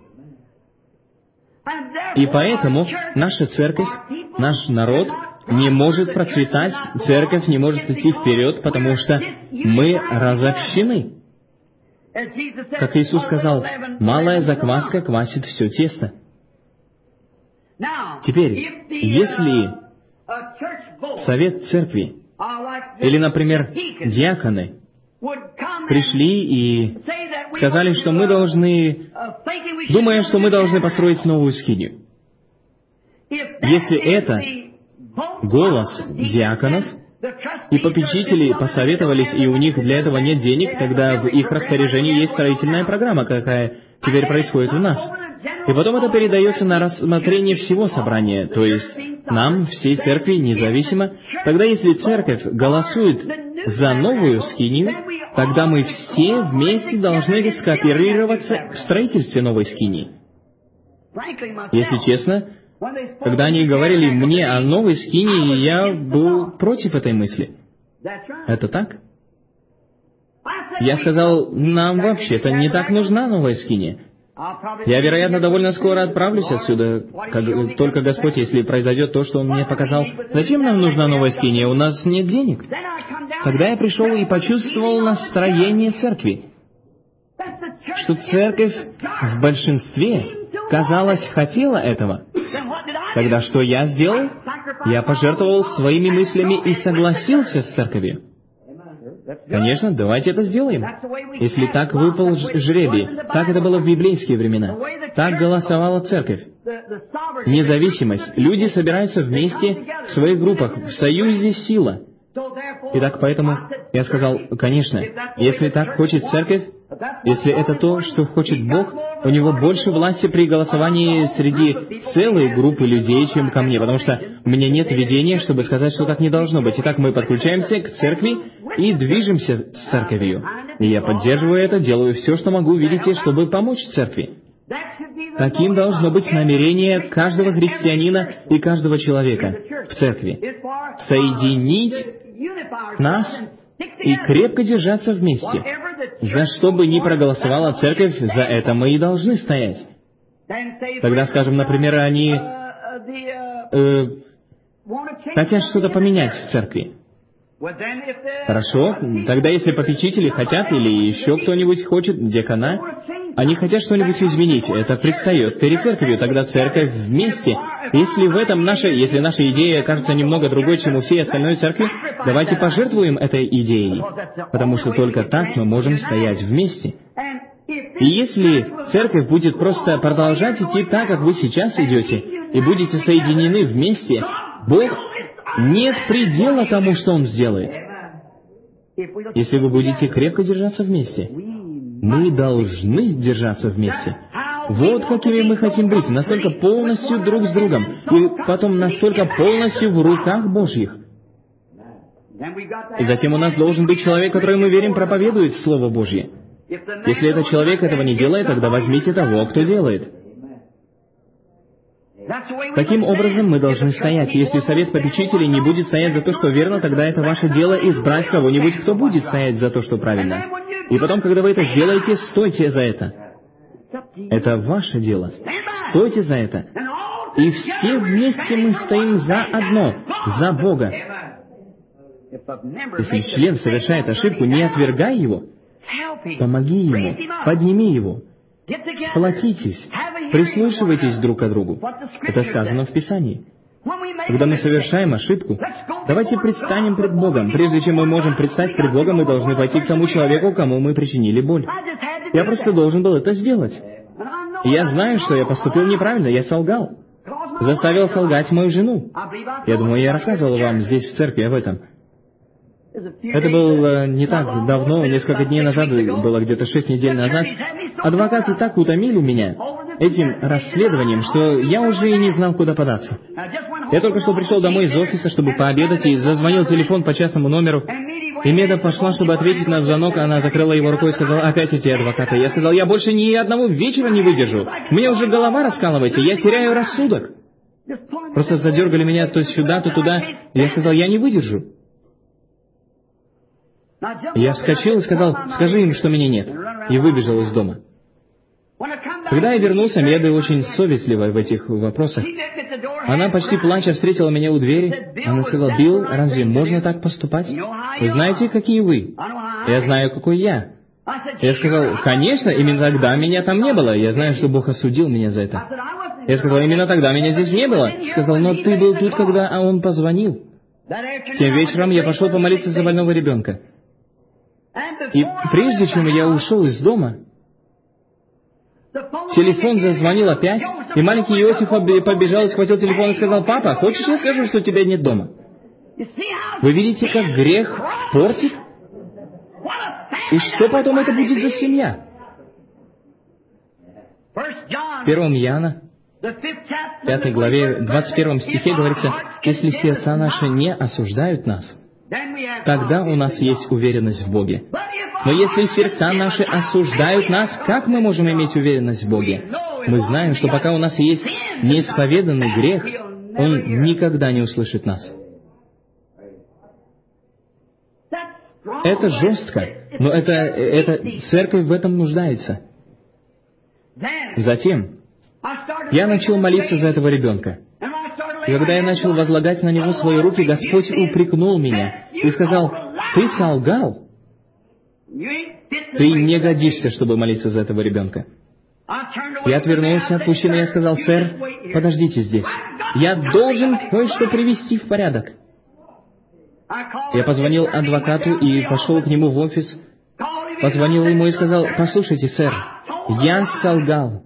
И поэтому наша церковь, наш народ не может процветать, церковь не может идти вперед, потому что мы разобщены. Как Иисус сказал, малая закваска квасит все тесто. Теперь, если совет церкви или, например, диаконы пришли и сказали, что мы должны, думая, что мы должны построить новую скинию. Если это голос диаконов, и попечители посоветовались, и у них для этого нет денег, тогда в их распоряжении есть строительная программа, какая теперь происходит у нас. И потом это передается на рассмотрение всего собрания, то есть нам, всей церкви, независимо. Тогда если церковь голосует за новую скинию, тогда мы все вместе должны скооперироваться в строительстве новой скинии. Если честно, когда они говорили мне о новой скинии, я был против этой мысли. Это так? Я сказал, нам вообще-то не так нужна новая скиния. Я, вероятно, довольно скоро отправлюсь отсюда, как только Господь, если произойдет то, что Он мне показал. Зачем нам нужна новая скиния? У нас нет денег. Тогда я пришел и почувствовал настроение церкви, что церковь в большинстве, казалось, хотела этого. Тогда что я сделал? Я пожертвовал своими мыслями и согласился с церковью. Конечно, давайте это сделаем. Если так выпал жребий, так это было в библейские времена. Так голосовала церковь. Независимость. Люди собираются вместе в своих группах, в союзе сила. Итак, поэтому я сказал, конечно, если так хочет церковь, Если это то, что хочет Бог, у Него больше власти при голосовании среди целой группы людей, чем ко мне, потому что у меня нет видения, чтобы сказать, что так не должно быть. Итак, мы подключаемся к церкви и движемся с церковью. И я поддерживаю это, делаю все, что могу, видите, чтобы помочь церкви. Таким должно быть намерение каждого христианина и каждого человека в церкви. Соединить нас и крепко держаться вместе. За что бы ни проголосовала церковь, за это мы и должны стоять. Тогда, скажем, например, они хотят что-то поменять в церкви. Хорошо, тогда если попечители хотят, или еще кто-нибудь хочет, диакона, они хотят что-нибудь изменить, это предстает перед церковью, тогда церковь вместе. Если наша идея кажется немного другой, чем у всей остальной церкви, давайте пожертвуем этой идеей, потому что только так мы можем стоять вместе. И если церковь будет просто продолжать идти так, как вы сейчас идете, и будете соединены вместе, Бог, нет предела тому, что Он сделает. Если вы будете крепко держаться вместе. Мы должны держаться вместе. Вот какими мы хотим быть, настолько полностью друг с другом, и потом настолько полностью в руках Божьих. И затем у нас должен быть человек, который, мы верим, проповедует Слово Божье. Если этот человек этого не делает, тогда возьмите того, кто делает. Таким образом, мы должны стоять. Если совет попечителей не будет стоять за то, что верно, тогда это ваше дело избрать кого-нибудь, кто будет стоять за то, что правильно. И потом, когда вы это сделаете, стойте за это. Это ваше дело. Стойте за это. И все вместе мы стоим за одно, за Бога. Если член совершает ошибку, не отвергай его. Помоги ему, подними его. Сплотитесь, прислушивайтесь друг к другу. Это сказано в Писании. Когда мы совершаем ошибку, давайте предстанем пред Богом. Прежде чем мы можем предстать пред Богом, мы должны пойти к тому человеку, кому мы причинили боль. Я просто должен был это сделать. И я знаю, что я поступил неправильно, я солгал. Заставил солгать мою жену. Я думаю, я рассказывал вам здесь в церкви об этом. Это было не так давно, несколько дней назад, было где-то 6 недель назад. Адвокаты так утомили меня этим расследованием, что я уже и не знал, куда податься. Я только что пришел домой из офиса, чтобы пообедать, и зазвонил телефон по частному номеру. И Меда пошла, чтобы ответить на звонок, она закрыла его рукой и сказала: «Опять эти адвокаты». Я сказал: «Я больше ни одного вечера не выдержу. Мне уже голова раскалывается, я теряю рассудок». Просто задергали меня то сюда, то туда. И я сказал: «Я не выдержу». Я вскочил и сказал: «Скажи им, что меня нет», и выбежал из дома. Когда я вернулся, Меда очень совестливая в этих вопросах. Она почти плача встретила меня у двери. Она сказала: «Билл, разве можно так поступать? Вы знаете, какие вы? Я знаю, какой я». Я сказал: «Конечно, именно тогда меня там не было. Я знаю, что Бог осудил меня за это». Я сказал: «Именно тогда меня здесь не было». Сказал: «Но ты был тут, когда он позвонил». Тем вечером я пошел помолиться за больного ребенка. И прежде чем я ушел из дома, телефон зазвонил опять, и маленький Иосиф побежал и схватил телефон и сказал: «Папа, хочешь, я скажу, что тебя нет дома?» Вы видите, как грех портит? И что потом это будет за семья? В 1 Иоанна, 5 главе, 21 стихе говорится: «Если сердца наши не осуждают нас, тогда у нас есть уверенность в Боге. Но если сердца наши осуждают нас, как мы можем иметь уверенность в Боге? Мы знаем, что пока у нас есть неисповеданный грех, Он никогда не услышит нас». Это жестко, но церковь в этом нуждается. Затем я начал молиться за этого ребенка. И когда я начал возлагать на него свои руки, Господь упрекнул меня и сказал: «Ты солгал. Ты не годишься, чтобы молиться за этого ребенка». Я отвернулся от мужчины, и я сказал: «Сэр, подождите здесь. Я должен кое-что привести в порядок». Я позвонил адвокату и пошел к нему в офис. Позвонил ему и сказал: «Послушайте, сэр, я солгал.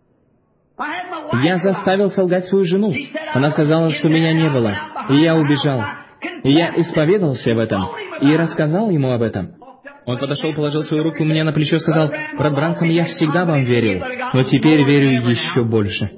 Я заставил солгать свою жену. Она сказала, что меня не было, и я убежал. И я исповедался в этом и рассказал ему об этом. Он подошел, положил свою руку мне на плечо и сказал: «Брат Бранхам, я всегда вам верил, но теперь верю еще больше».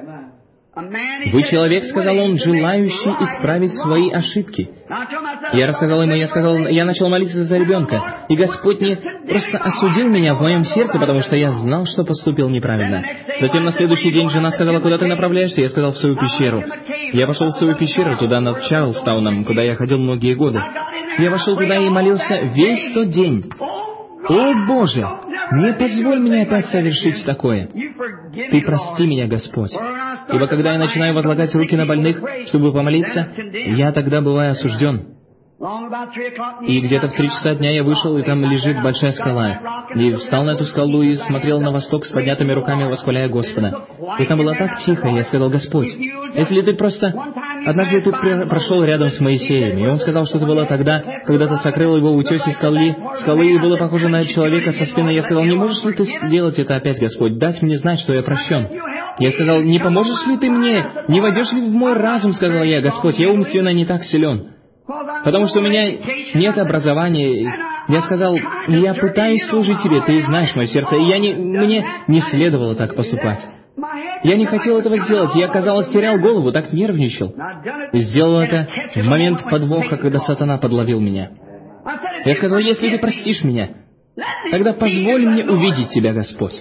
«Вы человек, — сказал он, — желающий исправить свои ошибки». Я рассказал ему, я начал молиться за ребенка, и Господь не просто осудил меня в моем сердце, потому что я знал, что поступил неправильно. Затем на следующий день жена сказала: «Куда ты направляешься?» Я сказал: «В свою пещеру». Я пошел в свою пещеру, туда над Чарльстауном, куда я ходил многие годы. Я вошел туда и молился весь тот день. «О, Боже, не позволь мне опять совершить такое. Ты прости меня, Господь. Ибо когда я начинаю возлагать руки на больных, чтобы помолиться, я тогда бываю осужден». И где-то в 3 часа дня я вышел, и там лежит большая скала. И встал на эту скалу и смотрел на восток с поднятыми руками, восхваляя Господа. И там было так тихо, и я сказал: «Господь, если ты просто... Однажды ты прошел рядом с Моисеем, и он сказал, что это было тогда, когда ты сокрыл его в утесе скалы, и было похоже на человека со спины. Я сказал: не можешь ли ты сделать это опять, Господь, дать мне знать, что я прощен?» Я сказал: не поможешь ли ты мне, не войдешь ли в мой разум, сказал я: Господь, я умственно не так силен, потому что у меня нет образования. Я сказал: я пытаюсь служить тебе, ты знаешь мое сердце, и мне не следовало так поступать. Я не хотел этого сделать, я, казалось, терял голову, так нервничал. И сделал это в момент подвоха, когда сатана подловил меня. Я сказал: если ты простишь меня, тогда позволь мне увидеть тебя, Господь.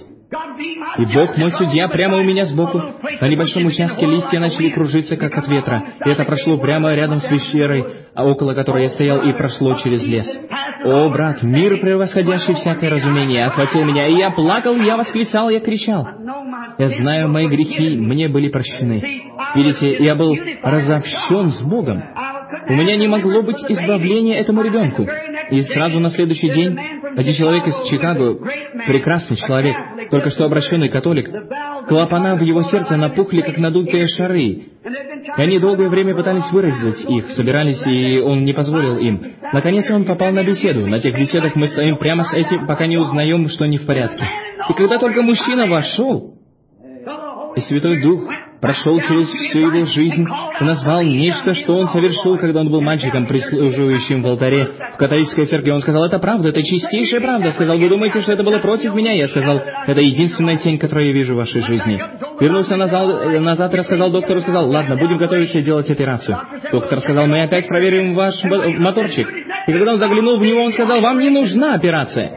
И Бог мой судья прямо у меня сбоку. На небольшом участке листья начали кружиться, как от ветра. И это прошло прямо рядом с пещерой, около которой я стоял, и прошло через лес. О, брат, мир, превосходящий всякое разумение, охватил меня, и я плакал, я восклицал, я кричал. Я знаю мои грехи, мне были прощены. Видите, я был разобщен с Богом. У меня не могло быть избавления этому ребенку. И сразу на следующий день один человек из Чикаго, прекрасный человек, только что обращенный католик, клапана в его сердце напухли, как надутые шары. И они долгое время пытались вырезать их, собирались, и он не позволил им. Наконец он попал на беседу. На тех беседах мы стоим прямо с этим, пока не узнаем, что не в порядке. И когда только мужчина вошел, и Святой Дух прошел через всю его жизнь и назвал нечто, что он совершил, когда он был мальчиком, прислуживающим в алтаре в католической церкви. Он сказал: это правда, это чистейшая правда. Сказал: вы думаете, что это было против меня? Я сказал: это единственная тень, которую я вижу в вашей жизни. Вернулся назад и рассказал доктору, сказал: ладно, будем готовиться делать операцию. Доктор сказал: мы опять проверим ваш моторчик. И когда он заглянул в него, он сказал: вам не нужна операция.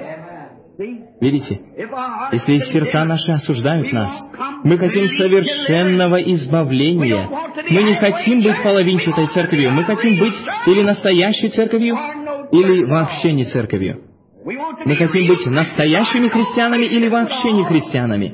Видите, если сердца наши осуждают нас, мы хотим совершенного избавления. Мы не хотим быть половинчатой церковью. Мы хотим быть или настоящей церковью, или вообще не церковью. Мы хотим быть настоящими христианами или вообще не христианами.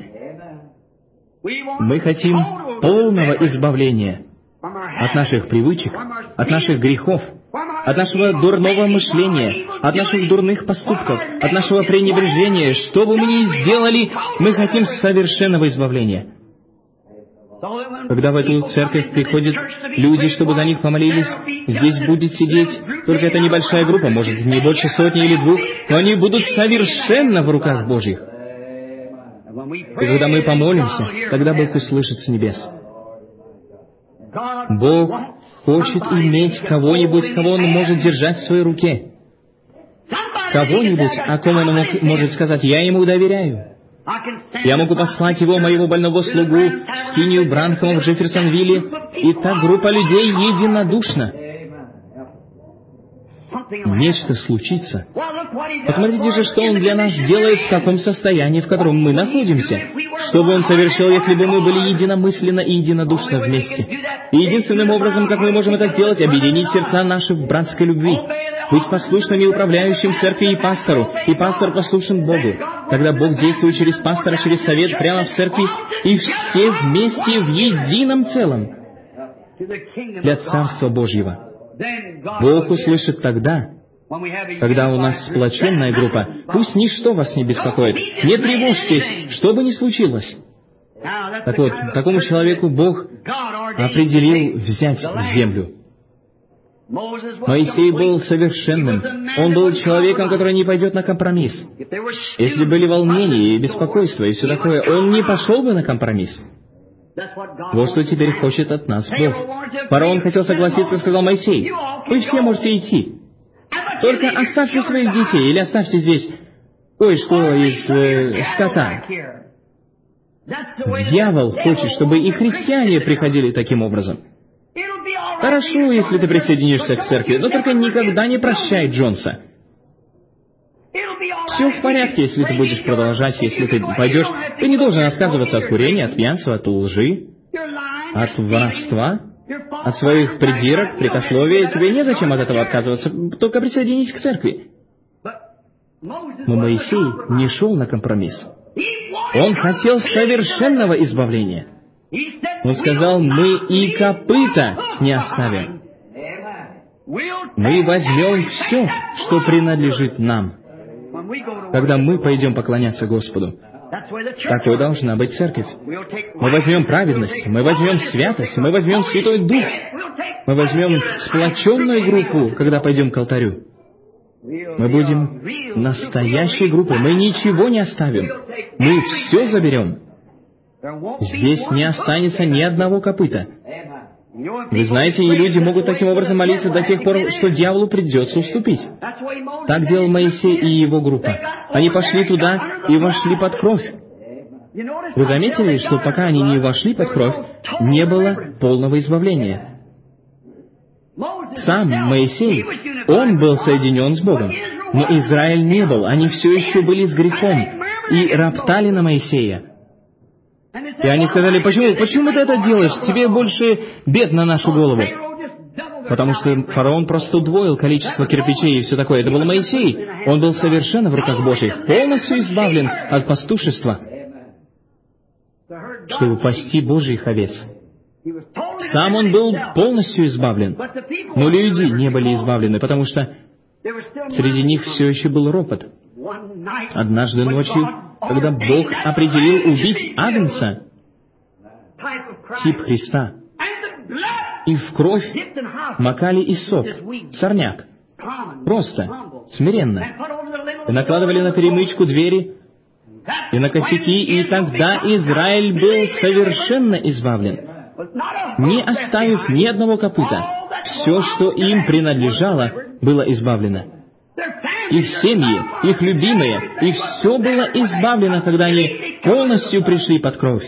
Мы хотим полного избавления от наших привычек, от наших грехов, от нашего дурного мышления, от наших дурных поступков, от нашего пренебрежения. Что бы мы ни сделали, мы хотим совершенного избавления. Когда в эту церковь приходят люди, чтобы за них помолились, здесь будет сидеть только эта небольшая группа, может, не больше 100 или 2, но они будут совершенно в руках Божьих. И когда мы помолимся, тогда Бог услышит с небес. Бог хочет иметь кого-нибудь, кого Он может держать в своей руке. Кого-нибудь, о ком Он может сказать: я Ему доверяю. Я могу послать его, моего больного слугу, в скинию Бранхама в Джефферсонвилле, и та группа людей единодушна. Нечто случится. Посмотрите же, что Он для нас делает в таком состоянии, в котором мы находимся. Что бы Он совершил, если бы мы были единомысленно и единодушно вместе? И единственным образом, как мы можем это сделать, объединить сердца наши в братской любви, быть послушными управляющим церкви и пастор послушен Богу. Тогда Бог действует через пастора, через совет, прямо в церкви, и все вместе в едином целом для Царства Божьего. Бог услышит тогда, когда у нас сплоченная группа. Пусть ничто вас не беспокоит. Не тревожьтесь, что бы ни случилось. Так вот, такому человеку Бог определил взять землю. Моисей был совершенным. Он был человеком, который не пойдет на компромисс. Если были волнения и беспокойства и все такое, он не пошел бы на компромисс. Вот что теперь хочет от нас Бог. Фараон хотел согласиться и сказал: Моисей, вы все можете идти, Только оставьте своих детей или оставьте здесь кое-что из скота. Дьявол хочет, чтобы и христиане приходили таким образом. Хорошо, если ты присоединишься к церкви, но только никогда не прощай Джонса. Все в порядке, если ты будешь продолжать, если ты пойдешь. Ты не должен отказываться от курения, от пьянства, от лжи, от воровства, от своих придирок, прикословий. Тебе незачем от этого отказываться, только присоединись к церкви. Но Моисей не шел на компромисс. Он хотел совершенного избавления. Он сказал, мы и копыта не оставим. Мы возьмем все, что принадлежит нам, когда мы пойдем поклоняться Господу. Такой должна быть церковь. Мы возьмем праведность, мы возьмем святость, мы возьмем Святой Дух, мы возьмем сплоченную группу, когда пойдем к алтарю. Мы будем настоящей группой, мы ничего не оставим, мы все заберем. Здесь не останется ни одного копыта. Вы знаете, и люди могут таким образом молиться до тех пор, что дьяволу придется уступить. Так делал Моисей и его группа. Они пошли туда и вошли под кровь. Вы заметили, что пока они не вошли под кровь, не было полного избавления. Сам Моисей, он был соединен с Богом, но Израиль не был. Они все еще были с грехом и роптали на Моисея. И они сказали, почему ты это делаешь? Тебе больше бед на нашу голову. Потому что фараон просто удвоил количество кирпичей и все такое. Это был Моисей. Он был совершенно в руках Божьих, полностью избавлен от пастушества, чтобы пасти Божьих овец. Сам он был полностью избавлен, но люди не были избавлены, потому что среди них все еще был ропот. Однажды ночью, когда Бог определил убить Агнца, тип Христа, и в кровь макали иссоп, сорняк, просто, смиренно, и накладывали на перемычку двери и на косяки, и тогда Израиль был совершенно избавлен, не оставив ни одного копыта. Все, что им принадлежало, было избавлено. Их семьи, их любимые, и все было избавлено, когда они полностью пришли под кровь.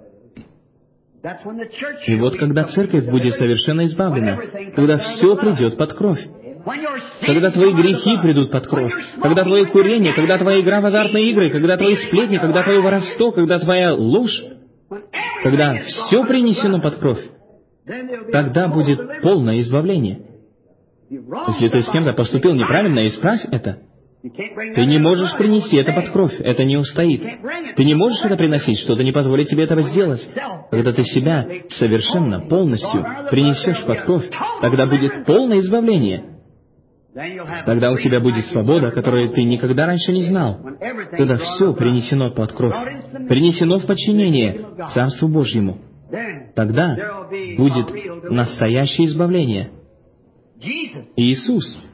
И вот когда церковь будет совершенно избавлена, когда все придет под кровь, когда твои грехи придут под кровь, когда твое курение, когда твоя игра в азартные игры, когда твои сплетни, когда твое воровство, когда твоя ложь, когда все принесено под кровь, тогда будет полное избавление. Если ты с кем-то поступил неправильно, исправь это. Ты не можешь принести это под кровь, это не устоит. Ты не можешь это приносить, что-то не позволит тебе этого сделать. Когда ты себя совершенно, полностью принесешь под кровь, тогда будет полное избавление. Тогда у тебя будет свобода, которую ты никогда раньше не знал. Когда все принесено под кровь, принесено в подчинение Царству Божьему. Тогда будет настоящее избавление. Иисус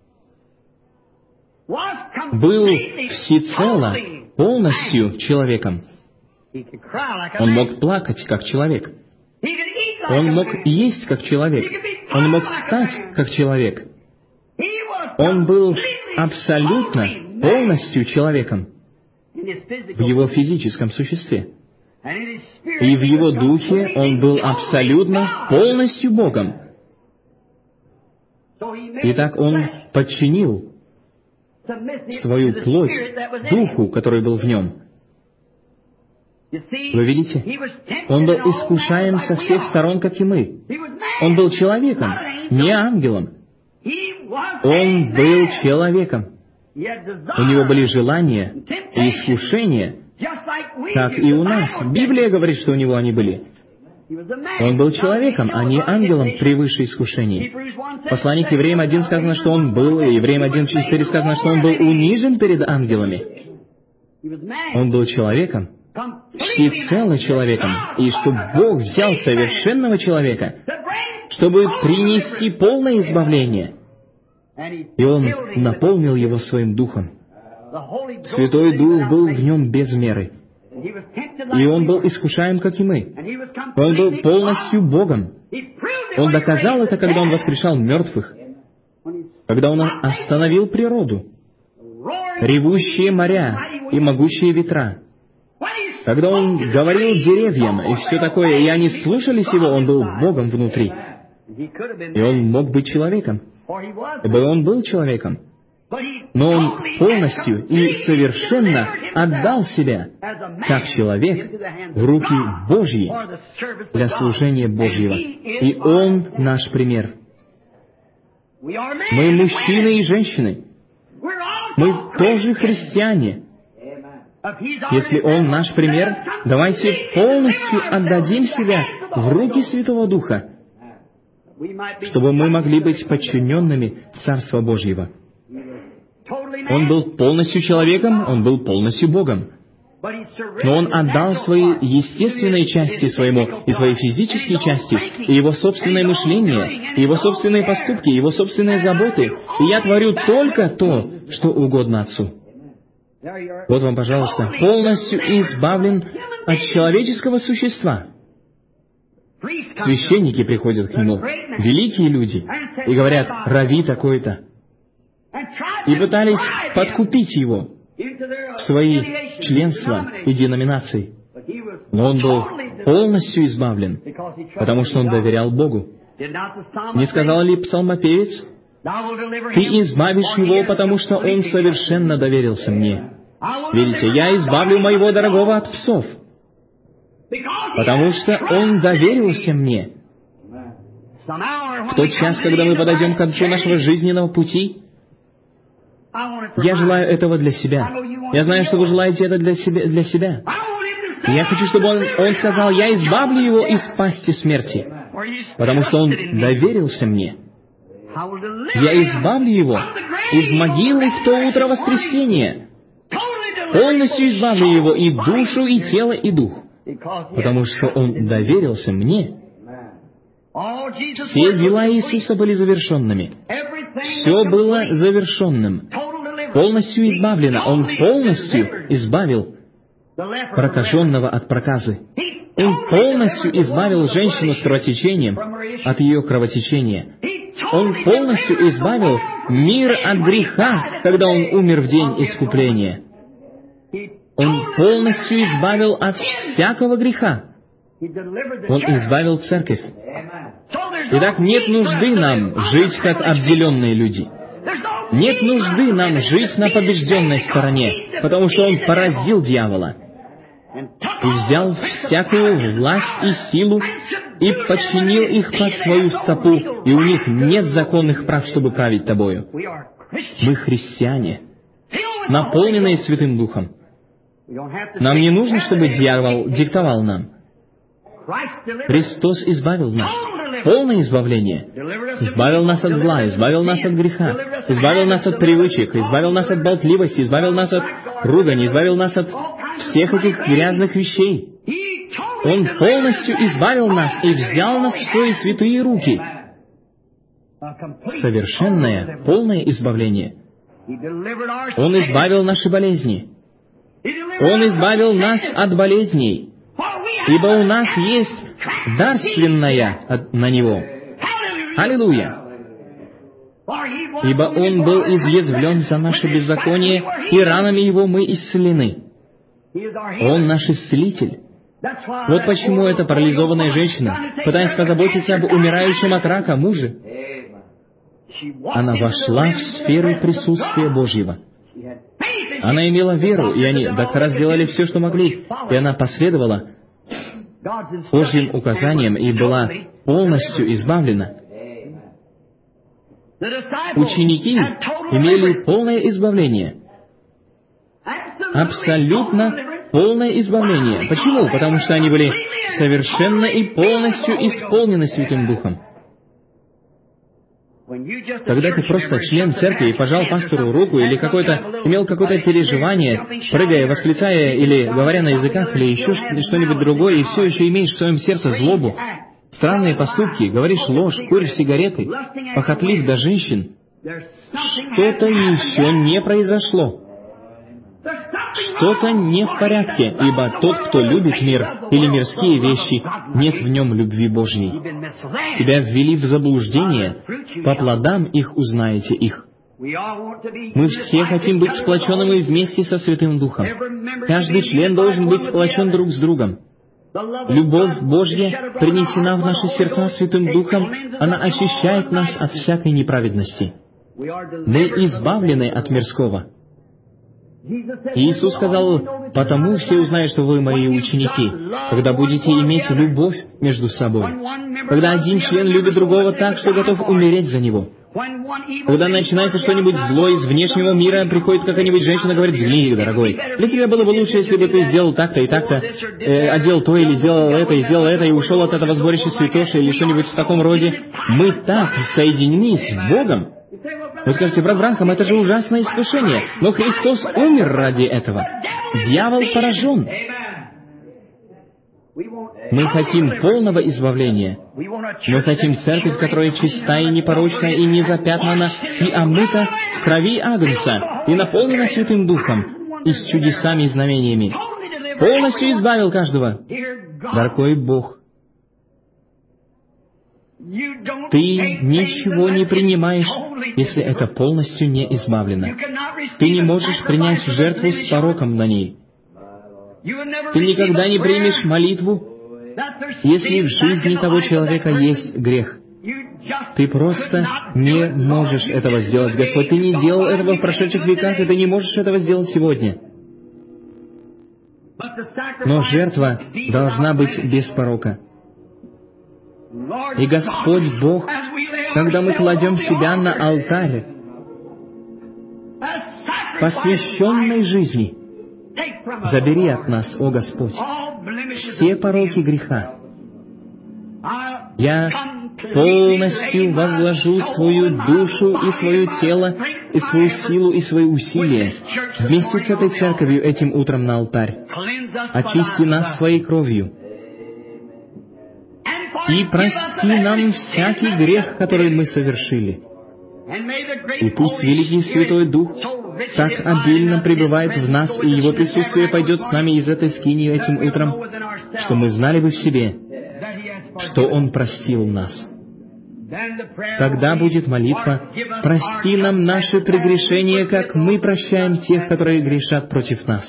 был всецело, полностью человеком. Он мог плакать, как человек. Он мог есть, как человек. Он мог встать, как человек. Он был абсолютно, полностью человеком в его физическом существе. И в его духе он был абсолютно, полностью Богом. Итак, он подчинил свою плоть духу, который был в нем. Вы видите? Он был искушаем со всех сторон, как и мы. Он был человеком, не ангелом. Он был человеком. У него были желания и искушения, как и у нас. Библия говорит, что у него они были. Он был человеком, а не ангелом превыше искушений. В послании к Евреям 1 сказано, что он был, и Евреям 1:4 сказано, что он был унижен перед ангелами. Он был человеком, всецело человеком, и что Бог взял совершенного человека, чтобы принести полное избавление. И Он наполнил его своим духом. Святой Дух был в нем без меры. И он был искушаем, как и мы. Он был полностью Богом. Он доказал это, когда он воскрешал мертвых. когда Он остановил природу, ревущие моря и могучие ветра, когда Он говорил деревьям и все такое, и они слушались Его, Он был Богом внутри. И Он мог быть человеком, ибо Он был человеком. Но Он полностью и совершенно отдал Себя, как человек, в руки Божьи для служения Божьего. И Он наш пример. Мы мужчины и женщины. Мы тоже христиане. Если Он наш пример, давайте полностью отдадим себя в руки Святого Духа, чтобы мы могли быть подчиненными Царства Божьего. Он был полностью человеком, Он был полностью Богом. Но Он отдал свои естественные части своему, и свои физические части, и Его собственное мышление, и Его собственные поступки, и Его собственные заботы. И я творю только то, что угодно Отцу. Вот вам, пожалуйста, полностью избавлен от человеческого существа. Священники приходят к Нему, великие люди, и говорят: «Рави такой-то», и пытались подкупить Его в свои членства и деноминации. Но Он был полностью избавлен, потому что Он доверял Богу. Не сказал ли псалмопевец: «Ты избавишь его, потому что он совершенно доверился мне». Видите, я избавлю моего дорогого от псов, потому что он доверился мне. В тот час, когда мы подойдем к концу нашего жизненного пути, я желаю этого для себя. Я знаю, что вы желаете это для себя. И я хочу, чтобы он сказал: «Я избавлю его из пасти смерти, потому что он доверился мне». Я избавлю его из могилы в то утро воскресения. Полностью избавлю его и душу, и тело, и дух, потому что он доверился мне. Все дела Иисуса были завершенными. Все было завершенным. Полностью избавлено. Он полностью избавил прокаженного от проказы. Он полностью избавил женщину с кровотечением от ее кровотечения. Он полностью избавил мир от греха, когда Он умер в день искупления. Он полностью избавил от всякого греха. Он избавил церковь. Итак, нет нужды нам жить как обделенные люди. Нет нужды нам жить на побежденной стороне, потому что Он поразил дьявола и взял всякую власть и силу и подчинил их под свою стопу, и у них нет законных прав, чтобы править тобою. Мы христиане, наполненные Святым Духом. Нам не нужно, чтобы дьявол диктовал нам. Христос избавил нас. Полное избавление. Избавил нас от зла, избавил нас от греха, избавил нас от привычек, избавил нас от болтливости, избавил нас от ругани, избавил нас от всех этих грязных вещей. Он полностью избавил нас и взял нас в свои святые руки. Совершенное, полное избавление. Он избавил наши болезни. Он избавил нас от болезней, ибо у нас есть дарственная на Него. Аллилуйя! Ибо Он был изъязвлен за наше беззаконие, и ранами Его мы исцелены. Он наш исцелитель. Вот почему эта парализованная женщина, пытаясь позаботиться об умирающем от рака муже, она вошла в сферу присутствия Божьего. Она имела веру, и доктора сделали все, что могли, и она последовала Божьим указаниям и была полностью избавлена. Ученики имели полное избавление. Абсолютно полное избавление. Почему? Потому что они были совершенно и полностью исполнены Святым Духом. Когда ты просто член церкви и пожал пастору руку, или имел какое-то переживание, прыгая, восклицая, или говоря на языках, или еще что-нибудь другое, и все еще имеешь в своем сердце злобу, странные поступки, говоришь ложь, куришь сигареты, похотлив до женщин, что-то еще не произошло. что-то не в порядке, ибо тот, кто любит мир или мирские вещи, нет в нем любви Божьей. Тебя ввели в заблуждение, по плодам их узнаете их. Мы все хотим быть сплоченными вместе со Святым Духом. Каждый член должен быть сплочен друг с другом. Любовь Божья принесена в наши сердца Святым Духом, она очищает нас от всякой неправедности. Мы избавлены от мирского. Иисус сказал: «Потому все узнают, что вы мои ученики, когда будете иметь любовь между собой». Когда один член любит другого так, что готов умереть за него. Когда начинается что-нибудь злое из внешнего мира, приходит какая-нибудь женщина и говорит: «Взгляни, дорогой, для тебя было бы лучше, если бы ты сделал так-то и так-то, одел то или сделал это, и ушел от этого сборища святоши или что-нибудь в таком роде». Мы так соединены с Богом. Вы скажете: «Брат Бранхам, это же ужасное искушение». Но Христос умер ради этого. Дьявол поражен. Мы хотим полного избавления. Мы хотим церковь, которая чиста и непорочна, и не запятнана, и омыта в крови Агнца, и наполнена Святым Духом, и с чудесами и знамениями. Полностью избавил каждого. Дорогой Бог, ты ничего не принимаешь, если это полностью не избавлено. Ты не можешь принять жертву с пороком на ней. Ты никогда не примешь молитву, если в жизни того человека есть грех. Ты просто не можешь этого сделать, Господь. Ты не делал этого в прошедших веках, и ты не можешь этого сделать сегодня. Но жертва должна быть без порока. И Господь Бог, когда мы кладем себя на алтарь посвященной жизни, забери от нас, о Господь, все пороки греха. Я полностью возложу свою душу и свое тело, и свою силу, и свои усилия вместе с этой церковью этим утром на алтарь. Очисти нас своей кровью. И прости нам всякий грех, который мы совершили. И пусть Великий Святой Дух так обильно пребывает в нас, и Его присутствие пойдет с нами из этой скинии этим утром, что мы знали бы в себе, что Он простил нас. Тогда будет молитва: «Прости нам наши прегрешения, как мы прощаем тех, которые грешат против нас».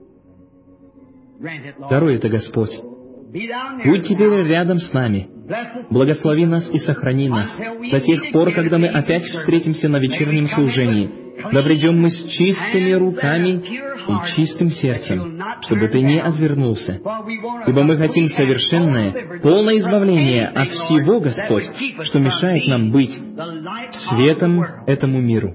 Даруй это, Господь. Будь теперь рядом с нами. Благослови нас и сохрани нас до тех пор, когда мы опять встретимся на вечернем служении. Да придем мы с чистыми руками и чистым сердцем, чтобы Ты не отвернулся. Ибо мы хотим совершенное, полное избавление от всего, Господь, что мешает нам быть светом этому миру.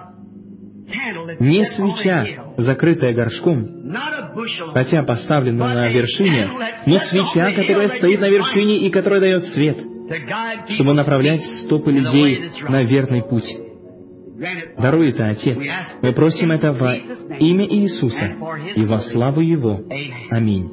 Не свеча, закрытая горшком, хотя поставлена на вершине, но свеча, которая стоит на вершине и которая дает свет, чтобы направлять стопы людей на верный путь. Даруй это, Отец. Мы просим это во имя Иисуса и во славу Его. Аминь.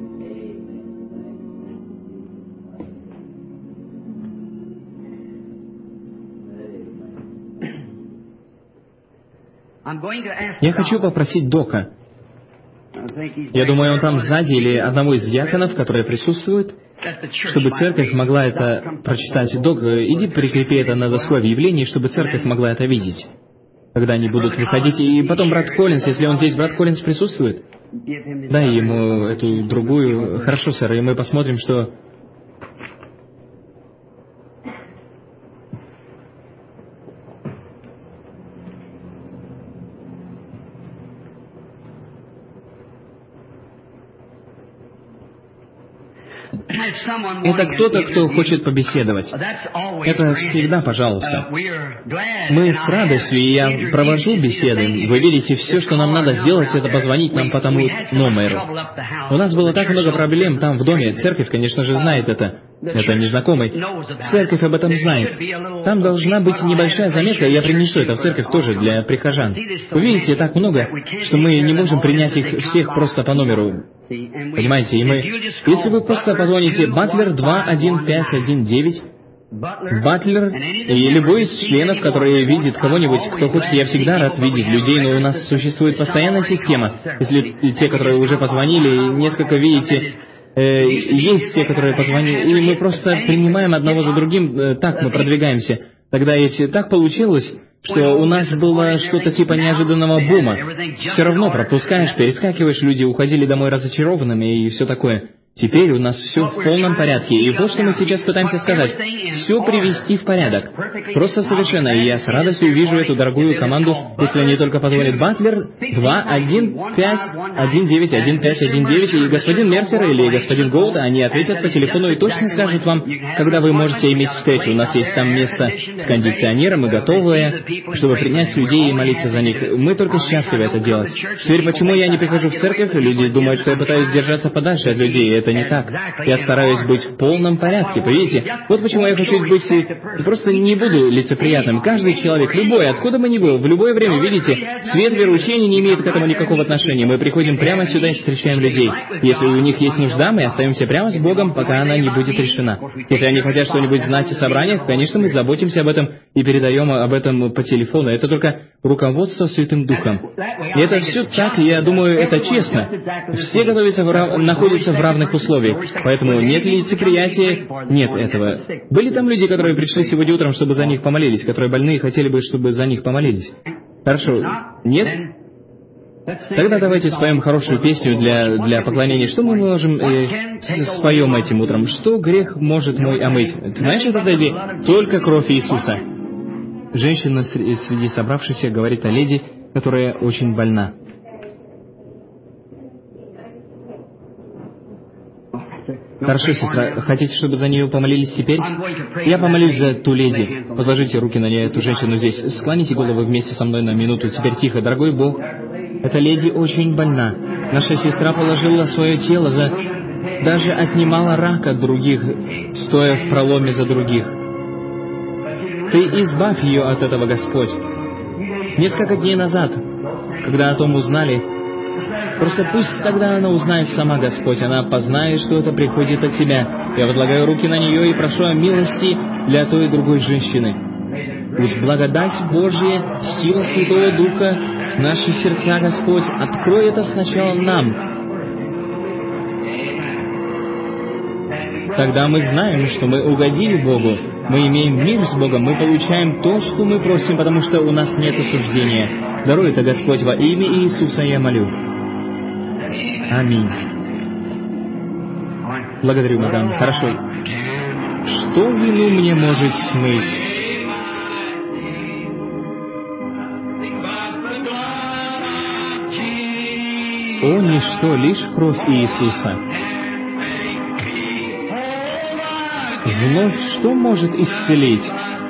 Я хочу попросить Дока. Я думаю, он там сзади, или одного из диаконов, которые присутствуют, чтобы церковь могла это прочитать. Док, иди прикрепи это на доску объявлений, чтобы церковь могла это видеть, когда они будут выходить. И потом брат Коллинз, если он здесь, брат Коллинз присутствует, дай ему эту другую. Хорошо, сэр, и мы посмотрим, что... Это кто-то, кто хочет побеседовать. Это всегда пожалуйста. Мы с радостью, и я провожу беседы. Вы видите, все, что нам надо сделать, это позвонить нам по тому номеру. У нас было так много проблем там в доме. Церковь, конечно же, знает это. Это незнакомый. Церковь об этом знает. Там должна быть небольшая заметка, и я принесу это в церковь тоже для прихожан. Вы видите, так много, что мы не можем принять их всех просто по номеру. Понимаете, и мы... Если вы просто позвоните Батлер 21519, Батлер и любой из членов, который видит кого-нибудь, кто хочет, я всегда рад видеть людей, но у нас существует постоянная система. Если и те, которые уже позвонили, несколько видите, есть те, которые позвонили, и мы просто принимаем одного за другим, так мы продвигаемся. Тогда если так получилось, что у нас было что-то типа неожиданного бума, все равно пропускаешь, перескакиваешь, люди уходили домой разочарованными и все такое. Теперь у нас все в полном порядке, и вот что мы сейчас пытаемся сказать. Все привести в порядок. Просто совершенно. И я с радостью вижу эту дорогую команду, если они только позвонят. Батлер 2-1-5-1-9-1-5-1-9, и господин Мерсер или господин Голд, они ответят по телефону и точно скажут вам, когда вы можете иметь встречу. У нас есть там место с кондиционером и готовое, чтобы принять людей и молиться за них. Мы только счастливы это делать. Теперь почему я не прихожу в церковь? Люди думают, что я пытаюсь держаться подальше от людей. Это не так. Я стараюсь быть в полном порядке, видите? Вот почему я хочу быть... Просто не буду лицеприятным. Каждый человек, любой, откуда бы ни был, в любое время, видите, свет вероучения не имеет к этому никакого отношения. Мы приходим прямо сюда и встречаем людей. Если у них есть нужда, мы остаемся прямо с Богом, пока она не будет решена. Если они хотят что-нибудь знать о собраниях, конечно, мы заботимся об этом и передаем об этом по телефону. Это только руководство Святым Духом. И это все так, и я думаю, это честно. Все находятся в равных условиях. Поэтому нет лицеприятия, нет этого. Были там люди, которые пришли сегодня утром, чтобы за них помолились, которые больные и хотели бы, чтобы за них помолились? Хорошо. Нет? Тогда давайте споем хорошую песню для поклонения. Что мы можем споем этим утром? Что грех может мой омыть? Ты знаешь это, Дэдди? Только кровь Иисуса. Женщина среди собравшихся говорит о леди, которая очень больна. Хорошо, сестра, хотите, чтобы за нее помолились теперь? Я помолюсь за ту леди. Возложите руки на эту женщину здесь. Склоните головы вместе со мной на минуту. Теперь тихо. Дорогой Бог, эта леди очень больна. Наша сестра положила свое тело даже отнимала рак от других, стоя в проломе за других. Ты избавь ее от этого, Господь. Несколько дней назад, когда о том узнали, просто пусть тогда она узнает сама, Господь, она познает, что это приходит от Тебя. Я возлагаю руки на нее и прошу о милости для той и другой женщины. Пусть благодать Божья, сила Святого Духа, наши сердца, Господь, открой это сначала нам. Тогда мы знаем, что мы угодили Богу, мы имеем мир с Богом, мы получаем то, что мы просим, потому что у нас нет осуждения. Даруй это, Господь, во имя Иисуса я молю. Аминь. Благодарю, мадам. Хорошо. Что вину мне может смыть? О, ничто, лишь кровь Иисуса. Вновь что может исцелить?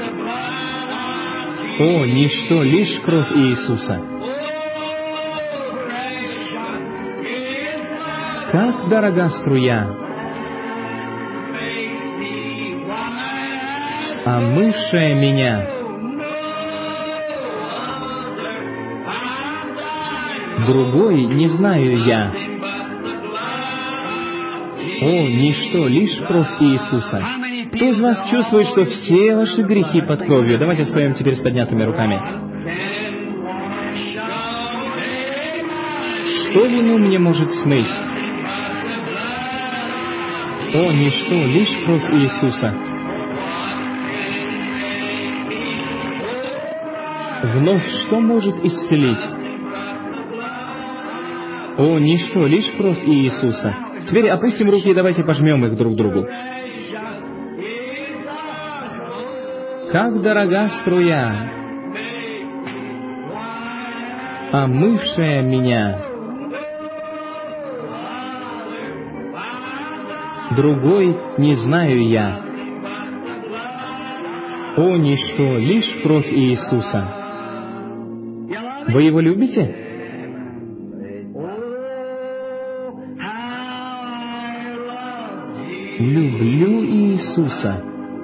О, ничто, лишь кровь Иисуса. Как дорога струя, омывшая меня. Другой не знаю я. О, ничто, лишь кровь Иисуса. Кто из вас чувствует, что все ваши грехи под кровью? Давайте споем теперь с поднятыми руками. Что вину мне может смыть? О, ничто, лишь кровь Иисуса. Вновь что может исцелить? О, ничто, лишь кровь Иисуса. Теперь опустим руки и давайте пожмем их друг другу. Как дорога струя, омывшая меня. Другой не знаю я. О, ничто, лишь кровь Иисуса. Вы Его любите? Люблю Иисуса.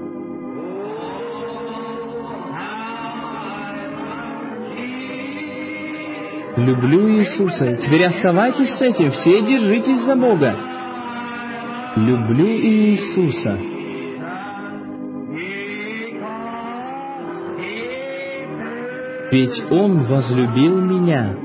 Люблю Иисуса. Теперь оставайтесь с этим, все держитесь за Бога. Люблю Иисуса. Ведь Он возлюбил меня